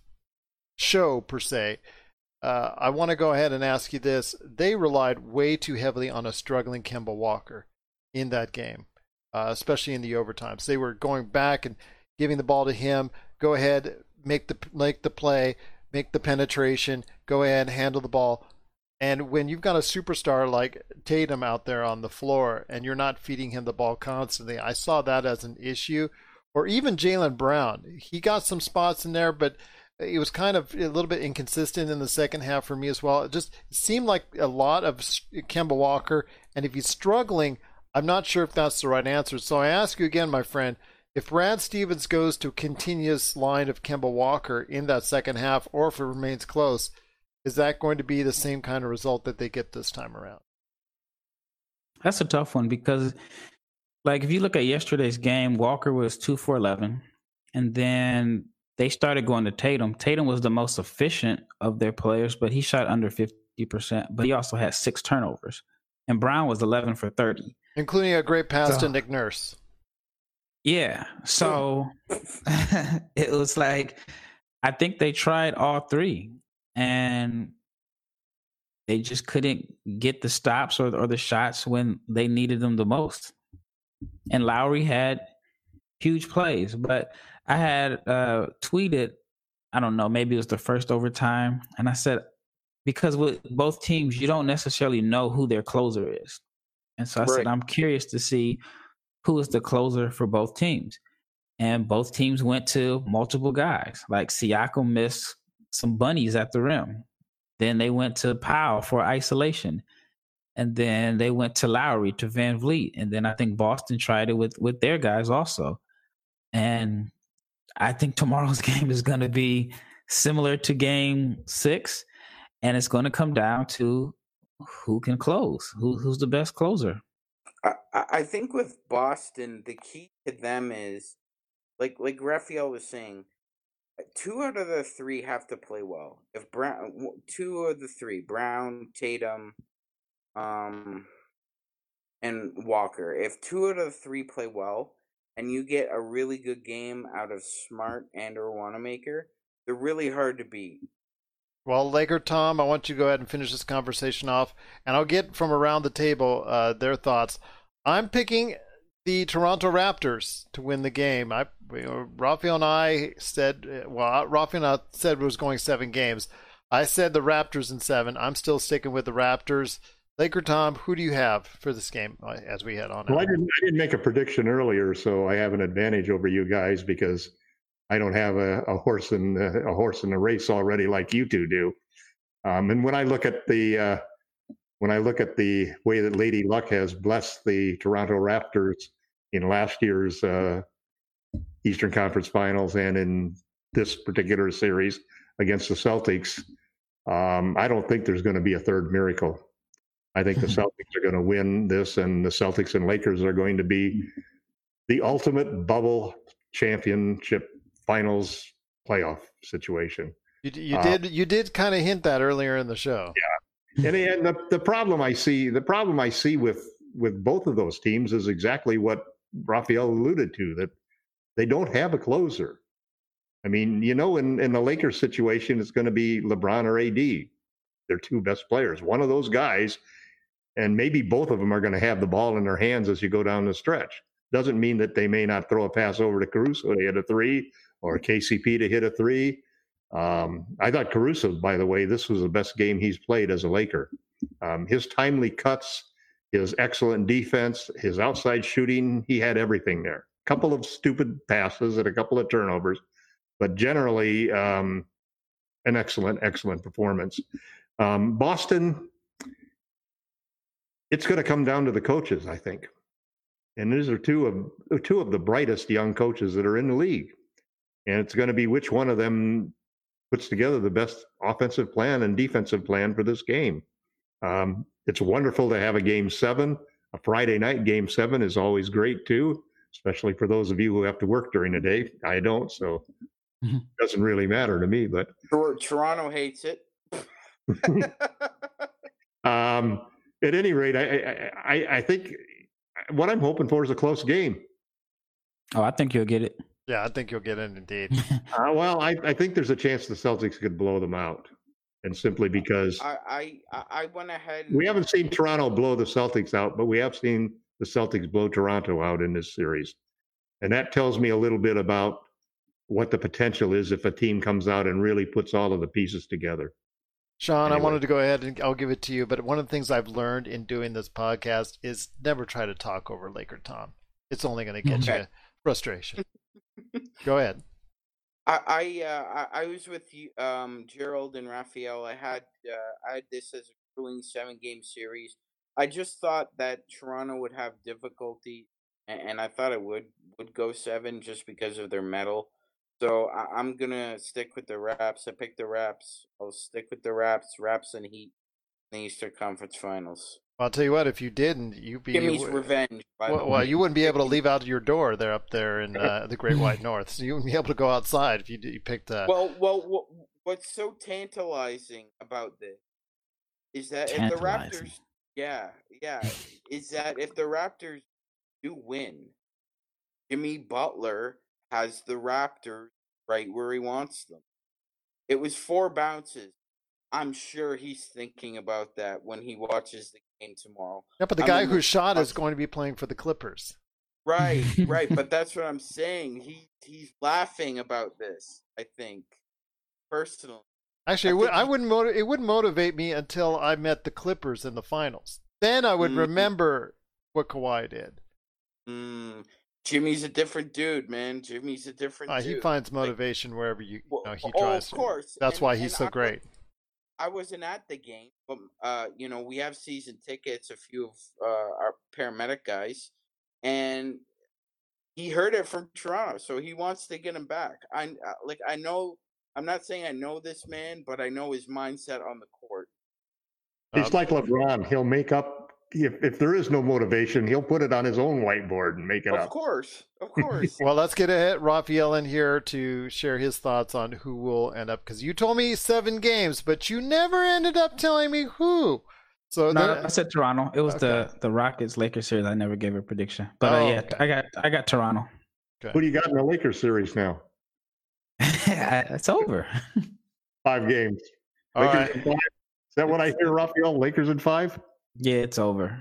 show per se, uh, I want to go ahead and ask you this. They relied way too heavily on a struggling Kemba Walker in that game. Uh, especially in the overtimes. They were going back and giving the ball to him. Go ahead, make the make the play, make the penetration. Go ahead, handle the ball. And when you've got a superstar like Tatum out there on the floor and you're not feeding him the ball constantly, I saw that as an issue. Or even Jaylen Brown. He got some spots in there, but it was kind of a little bit inconsistent in the second half for me as well. It just seemed like a lot of Kemba Walker. And if he's struggling, I'm not sure if that's the right answer. So I ask you again, my friend, if Brad Stevens goes to a continuous line of Kemba Walker in that second half, or if it remains close, is that going to be the same kind of result that they get this time around? That's a tough one because, like, if you look at yesterday's game, Walker was two for eleven, and then they started going to Tatum. Tatum was the most efficient of their players, but he shot under fifty percent, but he also had six turnovers. And Brown was eleven for thirty. Including a great pass so, to Nick Nurse. Yeah. So it was like, I think they tried all three and they just couldn't get the stops or, or the shots when they needed them the most. And Lowry had huge plays, but I had uh, tweeted, I don't know, maybe it was the first overtime. And I said, because with both teams, you don't necessarily know who their closer is. And so I right. said, I'm curious to see who is the closer for both teams. And both teams went to multiple guys. Like Siakam missed some bunnies at the rim. Then they went to Powell for isolation. And then they went to Lowry, to Van Vliet. And then I think Boston tried it with, with their guys also. And I think tomorrow's game is going to be similar to game six. And it's going to come down to who can close, who who's the best closer. I, I think with Boston, the key to them is, like like Raphael was saying, two out of the three have to play well. If Brown, two of the three, Brown, Tatum, um, and Walker, if two out of the three play well, and you get a really good game out of Smart and or Wanamaker, they're really hard to beat. Well, Laker Tom, I want you to go ahead and finish this conversation off, and I'll get from around the table uh, their thoughts. I'm picking the Toronto Raptors to win the game. I, you know, Raphael and I said, well, Raphael and I said it was going seven games. I said the Raptors in seven. I'm still sticking with the Raptors. Laker Tom, who do you have for this game as we head on? Well, I didn't, I didn't make a prediction earlier, so I have an advantage over you guys because I don't have a, a horse in a horse in the race already like you two do. Um, and when I look at the uh, when I look at the way that Lady Luck has blessed the Toronto Raptors in last year's uh, Eastern Conference Finals and in this particular series against the Celtics, um, I don't think there's going to be a third miracle. I think the Celtics are going to win this, and the Celtics and Lakers are going to be the ultimate bubble championship finals playoff situation. You, you Uh, did you did kind of hint that earlier in the show. Yeah. And, and the, the problem I see, the problem I see with, with both of those teams is exactly what Raphael alluded to, that they don't have a closer. I mean, you know, in, in the Lakers situation, it's going to be LeBron or A D. They're two best players. One of those guys, and maybe both of them are going to have the ball in their hands as you go down the stretch. Doesn't mean that they may not throw a pass over to Caruso to hit a three, or K C P to hit a three. Um, I thought Caruso, by the way, this was the best game he's played as a Laker. Um, his timely cuts, his excellent defense, his outside shooting, he had everything there. A couple of stupid passes and a couple of turnovers, but generally um, an excellent, excellent performance. Um, Boston, it's going to come down to the coaches, I think. And these are two of two of the brightest young coaches that are in the league. And it's going to be which one of them puts together the best offensive plan and defensive plan for this game. Um, it's wonderful to have a game seven. A Friday night game seven is always great too, especially for those of you who have to work during the day. I don't, so it doesn't really matter to me. But Toronto hates it. um, at any rate, I, I I think what I'm hoping for is a close game. Oh, I think you'll get it. Yeah, I think you'll get it indeed. Uh, well, I, I think there's a chance the Celtics could blow them out, and simply because I, I I went ahead. We haven't seen Toronto blow the Celtics out, but we have seen the Celtics blow Toronto out in this series. And that tells me a little bit about what the potential is if a team comes out and really puts all of the pieces together. Sean, Anyway. I wanted to go ahead and I'll give it to you, but one of the things I've learned in doing this podcast is never try to talk over Laker Tom. It's only going to get Okay. you frustration. Go ahead. I I, uh, I I was with you, um, Gerald and Raphael. I had uh, I had this as a grueling seven game series. I just thought that Toronto would have difficulty, and, and I thought it would would go seven just because of their metal. So I, I'm gonna stick with the Raps. I picked the Raps. I'll stick with the Raps. Raps and Heat in the Eastern Conference Finals. I'll tell you what, if you didn't, you'd be Jimmy's revenge. By well, the well, way. you wouldn't be able to leave out your door there up there in uh, the Great White North. So you wouldn't be able to go outside if you, you picked. Uh, Well, well, what, what's so tantalizing about this is that if the Tantalizing. Raptors, yeah, yeah, is that if the Raptors do win, Jimmy Butler has the Raptors right where he wants them. It was four bounces. I'm sure he's thinking about that when he watches the game tomorrow. yeah, but the I guy mean, who shot is watch- going to be playing for the Clippers. Right, right, but that's what I'm saying. He he's laughing about this. I think personally. Actually, I it, would, think I he- wouldn't. Motiv- it wouldn't motivate me until I met the Clippers in the finals. Then I would Mhm. remember what Kawhi did. Mm, Jimmy's a different dude, man. Jimmy's a different Uh, dude. he finds motivation wherever you, you Well, know, he oh, tries of to. course. That's and, why and he's so I, great. I wasn't at the game, but uh, you know, we have season tickets. A few of uh, our paramedic guys, and he heard it from Toronto, so he wants to get him back. I uh, like. I know. I'm not saying I know this man, but I know his mindset on the court. He's Um, like LeBron. He'll make up, if, if there is no motivation, he'll put it on his own whiteboard and make it Of up. course, of course. Well, let's get ahead, Raphael in here to share his thoughts on who will end up. Because you told me seven games, but you never ended up telling me who. So No, then- I said Toronto. It was Okay. the the Rockets Lakers series. I never gave a prediction, but Oh, uh, yeah, okay. I got I got Toronto. Who do you got in the Lakers series now? It's over. Five games. All Lakers right. in five? Is that what I hear, Raphael? Lakers in five? Yeah, it's over.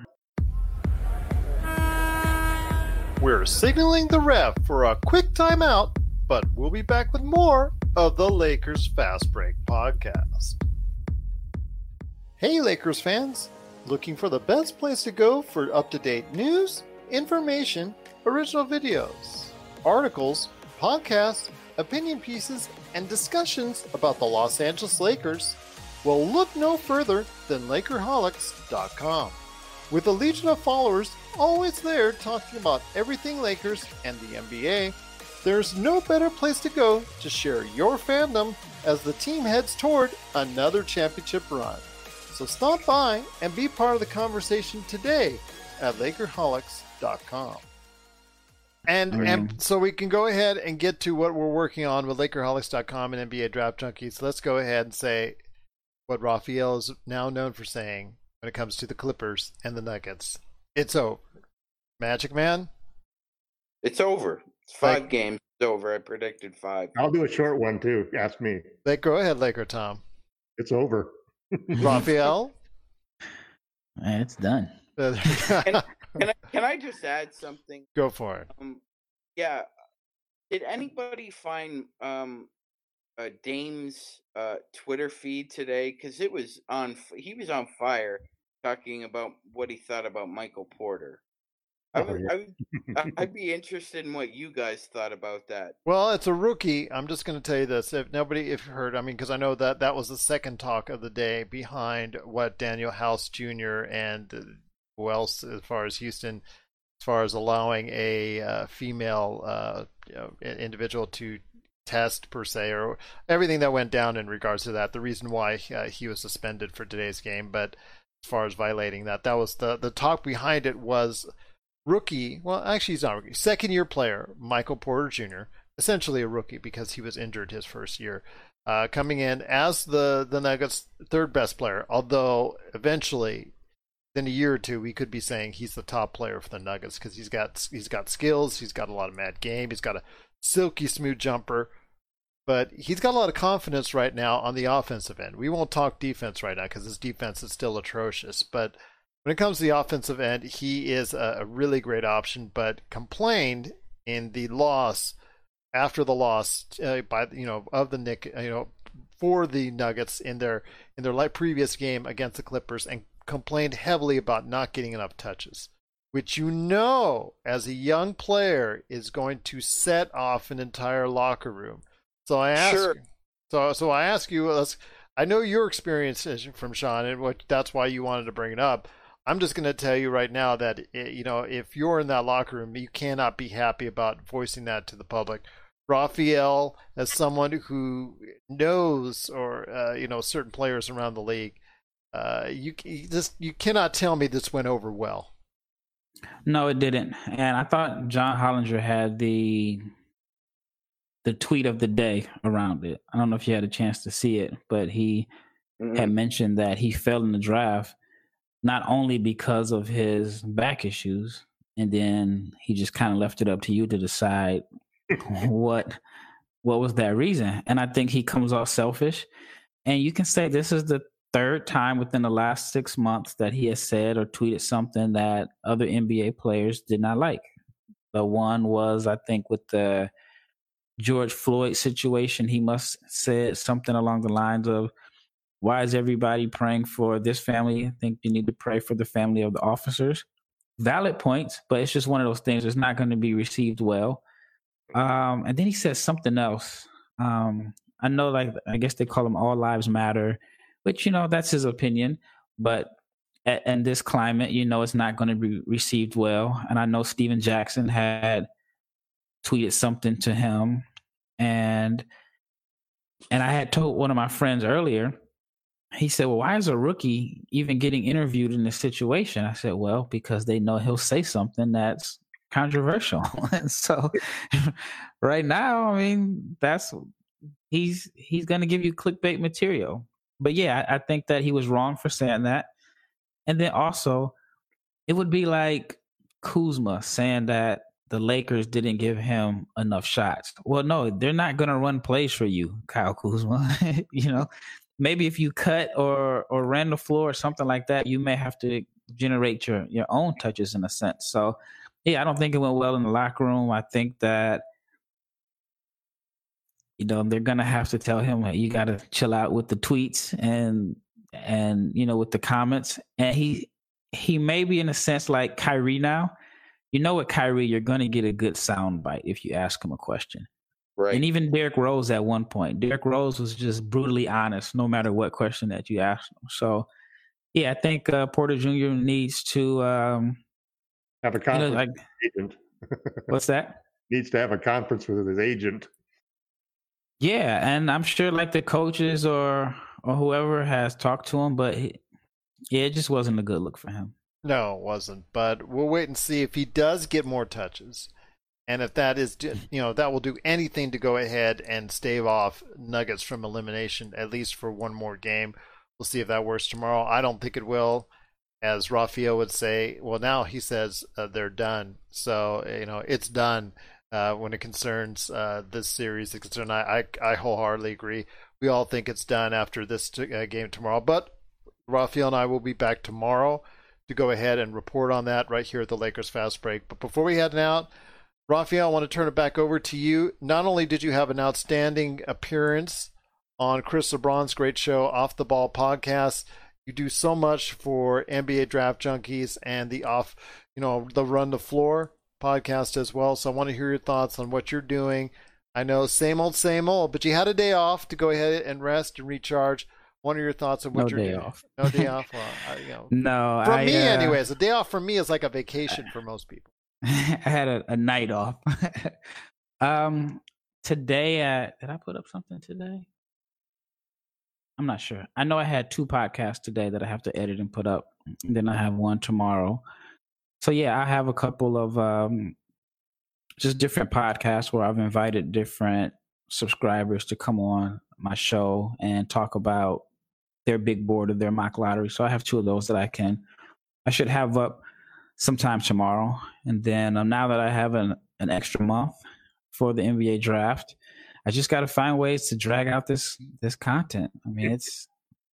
We're signaling the ref for a quick timeout, but we'll be back with more of the Lakers Fast Break podcast. Hey, Lakers fans! Looking for the best place to go for up-to-date news, information, original videos, articles, podcasts, opinion pieces, and discussions about the Los Angeles Lakers? Well, look no further than Lakerholics dot com. With a legion of followers always there talking about everything Lakers and the N B A, there's no better place to go to share your fandom as the team heads toward another championship run. So stop by and be part of the conversation today at Lakerholics dot com. And I mean, and so we can go ahead and get to what we're working on with Lakerholics dot com and N B A Draft Junkies. Let's go ahead and say what Raphael is now known for saying when it comes to the Clippers and the Nuggets. It's over. Magic Man? It's over. It's five Like- games. It's over. I predicted five. I'll do a short one too. Ask me. Like, go ahead, Laker Tom. It's over. Raphael? man, it's done. Can, can I can I just add something? Go for it. Um, yeah. Did anybody find um, uh, Dame's uh, Twitter feed today? Because it was on. f- He was on fire talking about what he thought about Michael Porter. I Oh, would, yeah. I would, I- I'd be interested in what you guys thought about that. Well, it's a rookie. I'm just going to tell you this. If nobody, if you heard, I mean, because I know that that was the second talk of the day behind what Daniel House Junior and uh, who else, as far as Houston, as far as allowing a uh, female uh, you know, i- individual to test per se, or everything that went down in regards to that. The reason why uh, he was suspended for today's game, but as far as violating that, that was the the talk behind it was. Rookie, well, actually, he's not a rookie. Second year player, Michael Porter Junior, essentially a rookie because he was injured his first year, uh, coming in as the, the Nuggets' third best player. Although eventually, in a year or two, we could be saying he's the top player for the Nuggets because he's got he's got skills, he's got a lot of mad game, he's got a silky smooth jumper, but he's got a lot of confidence right now on the offensive end. We won't talk defense right now because his defense is still atrocious, but. When it comes to the offensive end, he is a, a really great option, but complained in the loss after the loss uh, by you know of the Nick you know for the Nuggets in their in their like previous game against the Clippers, and complained heavily about not getting enough touches, which you know as a young player is going to set off an entire locker room. So I ask, Sure. so so I ask you, let's. I know your experience is from Sean, and what that's why you wanted to bring it up. I'm just going to tell you right now that, you know, if you're in that locker room, you cannot be happy about voicing that to the public. Raphael, as someone who knows, or uh, you know, certain players around the league, uh, you, you just you cannot tell me this went over well. No, it didn't. And I thought John Hollinger had the the tweet of the day around it. I don't know if you had a chance to see it, but he Mhm. had mentioned that he fell in the draft not only because of his back issues, and then he just kind of left it up to you to decide what what was that reason. And I think he comes off selfish. And you can say this is the third time within the last six months that he has said or tweeted something that other N B A players did not like. The one was, I think, with the George Floyd situation. He must have said something along the lines of, why is everybody praying for this family? I think you need to pray for the family of the officers. Valid points, but it's just one of those things that's not going to be received well. Um, and then he says something else. Um, I know, like, I guess they call them All Lives Matter, which, you know, that's his opinion. But at, in this climate, you know, it's not going to be received well. And I know Steven Jackson had tweeted something to him. And, and I had told one of my friends earlier, he said, well, why is a rookie even getting interviewed in this situation? I said, well, because they know he'll say something that's controversial. And so right now, I mean, that's he's he's going to give you clickbait material. But yeah, I, I think that he was wrong for saying that. And then also, it would be like Kuzma saying that the Lakers didn't give him enough shots. Well, no, they're not going to run plays for you, Kyle Kuzma. You know, maybe if you cut or or ran the floor or something like that, you may have to generate your, your own touches in a sense. So, yeah, I don't think it went well in the locker room. I think that, you know, they're going to have to tell him, you got to chill out with the tweets and, and you know, with the comments. And he he may be in a sense like Kyrie now. You know, with Kyrie, you're going to get a good soundbite if you ask him a question. Right. And even Derrick Rose at one point. Derrick Rose was just brutally honest no matter what question that you asked him. So, yeah, I think uh, Porter Junior needs to um, Have a you conference know, like, with his agent. what's that? Needs to have a conference with his agent. Yeah, and I'm sure like the coaches or or whoever has talked to him, but he, yeah, it just wasn't a good look for him. No, it wasn't. But we'll wait and see if he does get more touches. And if that is, you know, that will do anything to go ahead and stave off Nuggets from elimination, at least for one more game. We'll see if that works tomorrow. I don't think it will. As Rafael would say, well, now he says uh, they're done. So, you know, it's done uh, when it concerns uh, this series. And I, I, I wholeheartedly agree. We all think it's done after this t- uh, game tomorrow. But Rafael and I will be back tomorrow to go ahead and report on that right here at the Lakers Fast Break. But before we head out, Rafael, I want to turn it back over to you. Not only did you have an outstanding appearance on Chris LeBron's great show, Off the Ball podcast, you do so much for N B A Draft Junkies and the off, you know, the Run the Floor podcast as well. So I want to hear your thoughts on what you're doing. I know same old, same old, but you had a day off to go ahead and rest and recharge. What are your thoughts on what no you're day doing? Off. No day off. Well, I, you know, no, from I, me, uh, anyways, a day off for me is like a vacation for most people. I had a, a night off. um, today, at, did I put up something today? I'm not sure. I know I had two podcasts today that I have to edit and put up. And then I have one tomorrow. So yeah, I have a couple of um, just different podcasts where I've invited different subscribers to come on my show and talk about their big board of their mock lottery. So I have two of those that I can, I should have up sometime tomorrow. And then um, now that I have an, an extra month for the N B A draft, I just got to find ways to drag out this this content. I mean, it's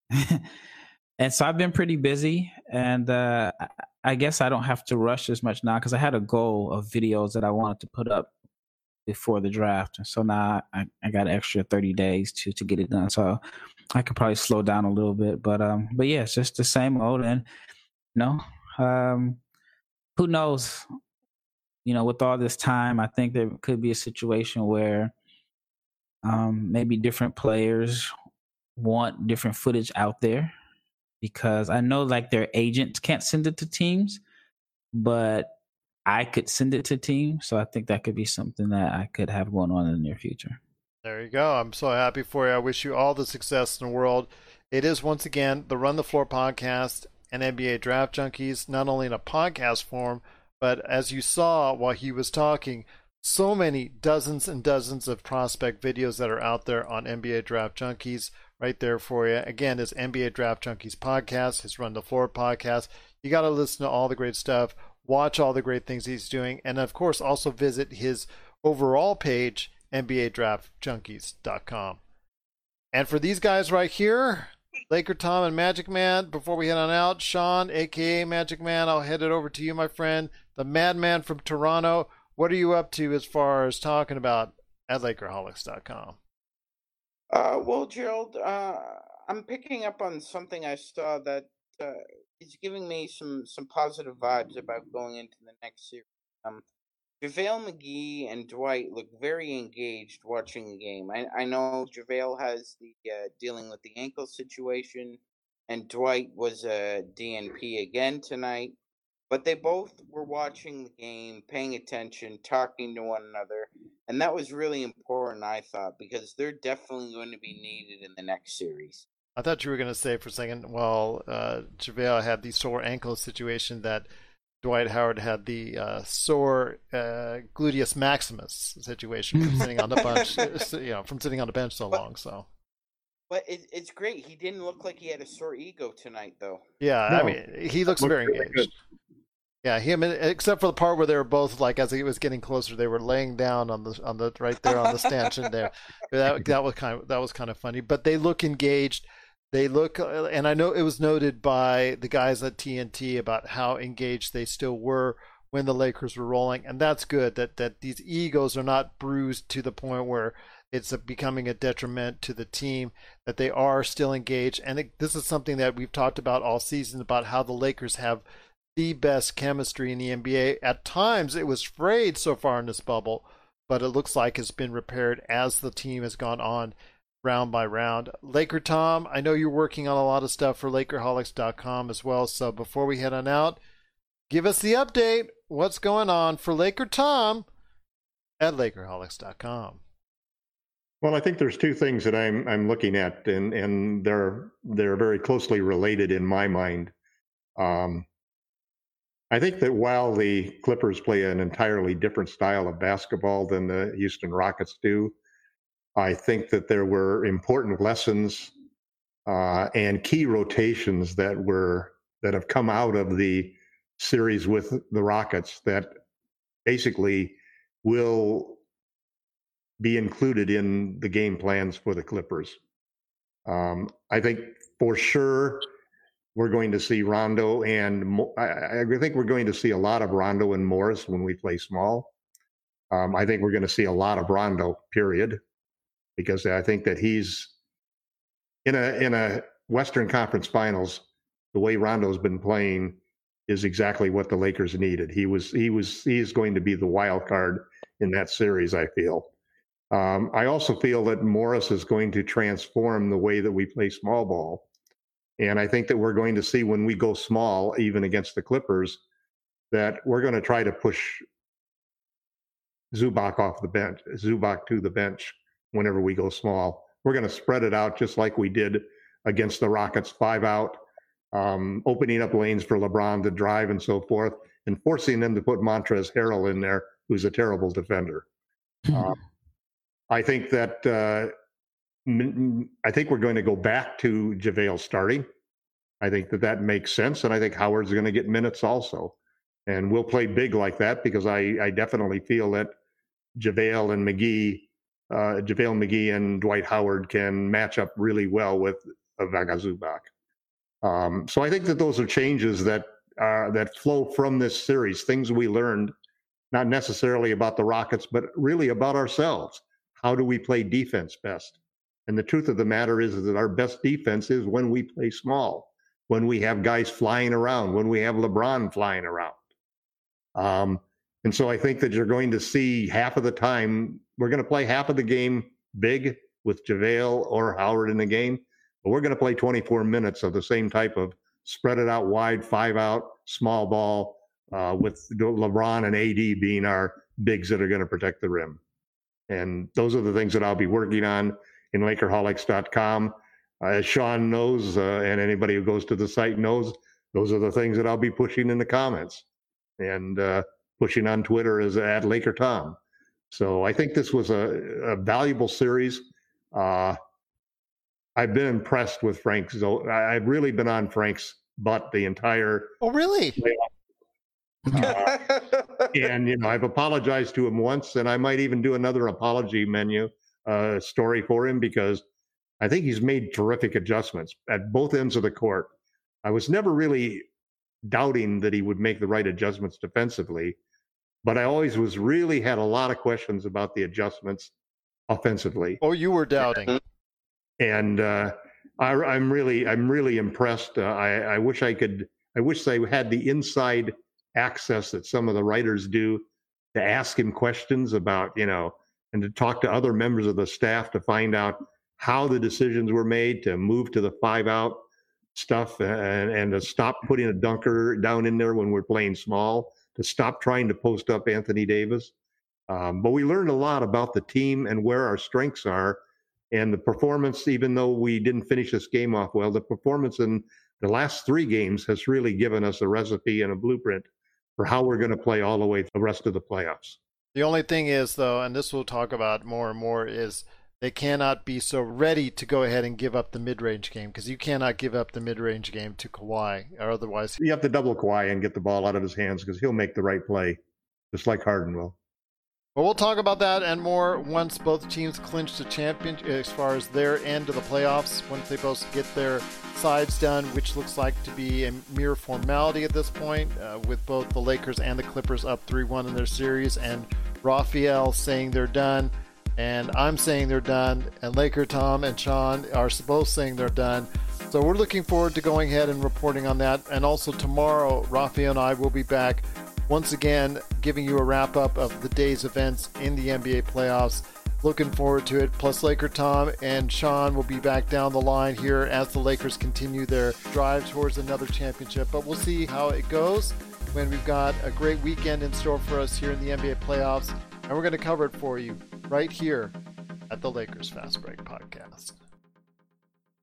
and so I've been pretty busy, and uh, I guess I don't have to rush as much now because I had a goal of videos that I wanted to put up before the draft, and so now I, I got an extra thirty days to to get it done. So I could probably slow down a little bit, but um, but yeah, it's just the same old, and you know, um, who knows? You know, with all this time, I think there could be a situation where um, maybe different players want different footage out there because I know like their agents can't send it to teams, but I could send it to teams. So I think that could be something that I could have going on in the near future. There you go. I'm so happy for you. I wish you all the success in the world. It is, once again, the Run the Floor podcast and N B A Draft Junkies, not only in a podcast form, but as you saw while he was talking, so many dozens and dozens of prospect videos that are out there on N B A Draft Junkies right there for you. Again, his N B A Draft Junkies podcast, his Run the Floor podcast. You got to listen to all the great stuff, watch all the great things he's doing, and of course also visit his overall page, N B A Draft Junkies dot com. And for these guys right here, Laker Tom and Magic Man, before we head on out, Sean, a k a. Magic Man, I'll head it over to you, my friend, the Madman from Toronto. What are you up to as far as talking about at Lakerholics dot com? Uh, well, Gerald, uh, I'm picking up on something I saw that uh, is giving me some, some positive vibes about going into the next series. Um, JaVale McGee and Dwight look very engaged watching the game. I, I know JaVale has the uh, dealing with the ankle situation, and Dwight was a D N P again tonight. But they both were watching the game, paying attention, talking to one another. And that was really important, I thought, because they're definitely going to be needed in the next series. I thought you were going to say for a second, well, uh, JaVale had the sore ankle situation, that Dwight Howard had the uh, sore uh, gluteus maximus situation from sitting on the bench, you know, from sitting on the bench so but, long. So, but it, it's great. He didn't look like he had a sore ego tonight, though. Yeah, no. I mean, he looks Looked very really engaged. good. Yeah, him, except for the part where they were both like, as he was getting closer, they were laying down on the on the right there on the stanchion there. That that was kind of that was kind of funny. But they look engaged. They look, and I know it was noted by the guys at T N T about how engaged they still were when the Lakers were rolling, and that's good. That that these egos are not bruised to the point where it's a, becoming a detriment to the team. That they are still engaged, and it, this is something that we've talked about all season about how the Lakers have the best chemistry in the N B A. At times it was frayed so far in this bubble, but it looks like it's been repaired as the team has gone on round by round. Laker Tom, I know you're working on a lot of stuff for Lakerholics dot com as well, so before we head on out, give us the update. What's going on for Laker Tom at Lakerholics dot com? Well, I think there's two things that I'm I'm looking at, and and they're they're very closely related in my mind. Um, I think that while the Clippers play an entirely different style of basketball than the Houston Rockets do, I think that there were important lessons uh, and key rotations that were that have come out of the series with the Rockets that basically will be included in the game plans for the Clippers. Um, I think for sure we're going to see Rondo and I, I think we're going to see a lot of Rondo and Morris when we play small. Um, I think we're going to see a lot of Rondo, period, because I think that he's in a in a Western Conference Finals. The way Rondo's been playing is exactly what the Lakers needed. He was he was he is going to be the wild card in that series, I feel. Um, I also feel that Morris is going to transform the way that we play small ball. And I think that we're going to see when we go small, even against the Clippers, that we're going to try to push Zubac off the bench, Zubac to the bench whenever we go small. We're going to spread it out just like we did against the Rockets, five out, um, opening up lanes for LeBron to drive and so forth, and forcing them to put Montrezl Harrell in there, who's a terrible defender. um, I think that uh, I think we're going to go back to JaVale starting. I think that that makes sense, and I think Howard's going to get minutes also. And we'll play big like that because I, I definitely feel that JaVale and McGee, uh, JaVale McGee and Dwight Howard can match up really well with Ivica Zubac. Um, so I think that those are changes that uh, that flow from this series, things we learned, not necessarily about the Rockets, but really about ourselves. How do we play defense best? And the truth of the matter is, is that our best defense is when we play small, when we have guys flying around, when we have LeBron flying around. Um, and so I think that you're going to see half of the time, we're going to play half of the game big with JaVale or Howard in the game, but we're going to play twenty-four minutes of the same type of spread it out wide, five out, small ball, uh, with LeBron and A D being our bigs that are going to protect the rim. And those are the things that I'll be working on in Lakerholics dot com. Uh, as Sean knows, uh, and anybody who goes to the site knows, those are the things that I'll be pushing in the comments and uh, pushing on Twitter as at Laker Tom. So I think this was a, a valuable series. Uh, I've been impressed with Frank. So I've really been on Frank's butt the entire. Oh, really? Uh, and, you know, I've apologized to him once, and I might even do another apology menu uh, story for him because I think he's made terrific adjustments at both ends of the court. I was never really doubting that he would make the right adjustments defensively, but I always was really had a lot of questions about the adjustments offensively. Oh, you were doubting. And uh, I, I'm really, I'm really impressed. Uh, I, I wish I could, I wish they had the inside access that some of the writers do to ask him questions about, you know, and to talk to other members of the staff to find out how the decisions were made to move to the five out stuff and, and to stop putting a dunker down in there when we're playing small, to stop trying to post up Anthony Davis. Um, but we learned a lot about the team and where our strengths are. And the performance, even though we didn't finish this game off well, the performance in the last three games has really given us a recipe and a blueprint for how we're going to play all the way the rest of the playoffs. The only thing is, though, and this we'll talk about more and more, is they cannot be so ready to go ahead and give up the mid-range game, because you cannot give up the mid-range game to Kawhi, or otherwise you have to double Kawhi and get the ball out of his hands because he'll make the right play, just like Harden will. Well, we'll talk about that and more once both teams clinch the championship as far as their end of the playoffs, once they both get their sides done, which looks like to be a mere formality at this point, uh, with both the Lakers and the Clippers up three one in their series, and Raphael saying they're done, and I'm saying they're done, and Laker Tom and Sean are both saying they're done. So we're looking forward to going ahead and reporting on that. And also tomorrow, Raphael and I will be back once again, giving you a wrap-up of the day's events in the N B A playoffs. Looking forward to it. Plus, Laker Tom and Sean will be back down the line here as the Lakers continue their drive towards another championship. But we'll see how it goes when we've got a great weekend in store for us here in the N B A playoffs. And we're going to cover it for you right here at the Lakers Fast Break Podcast.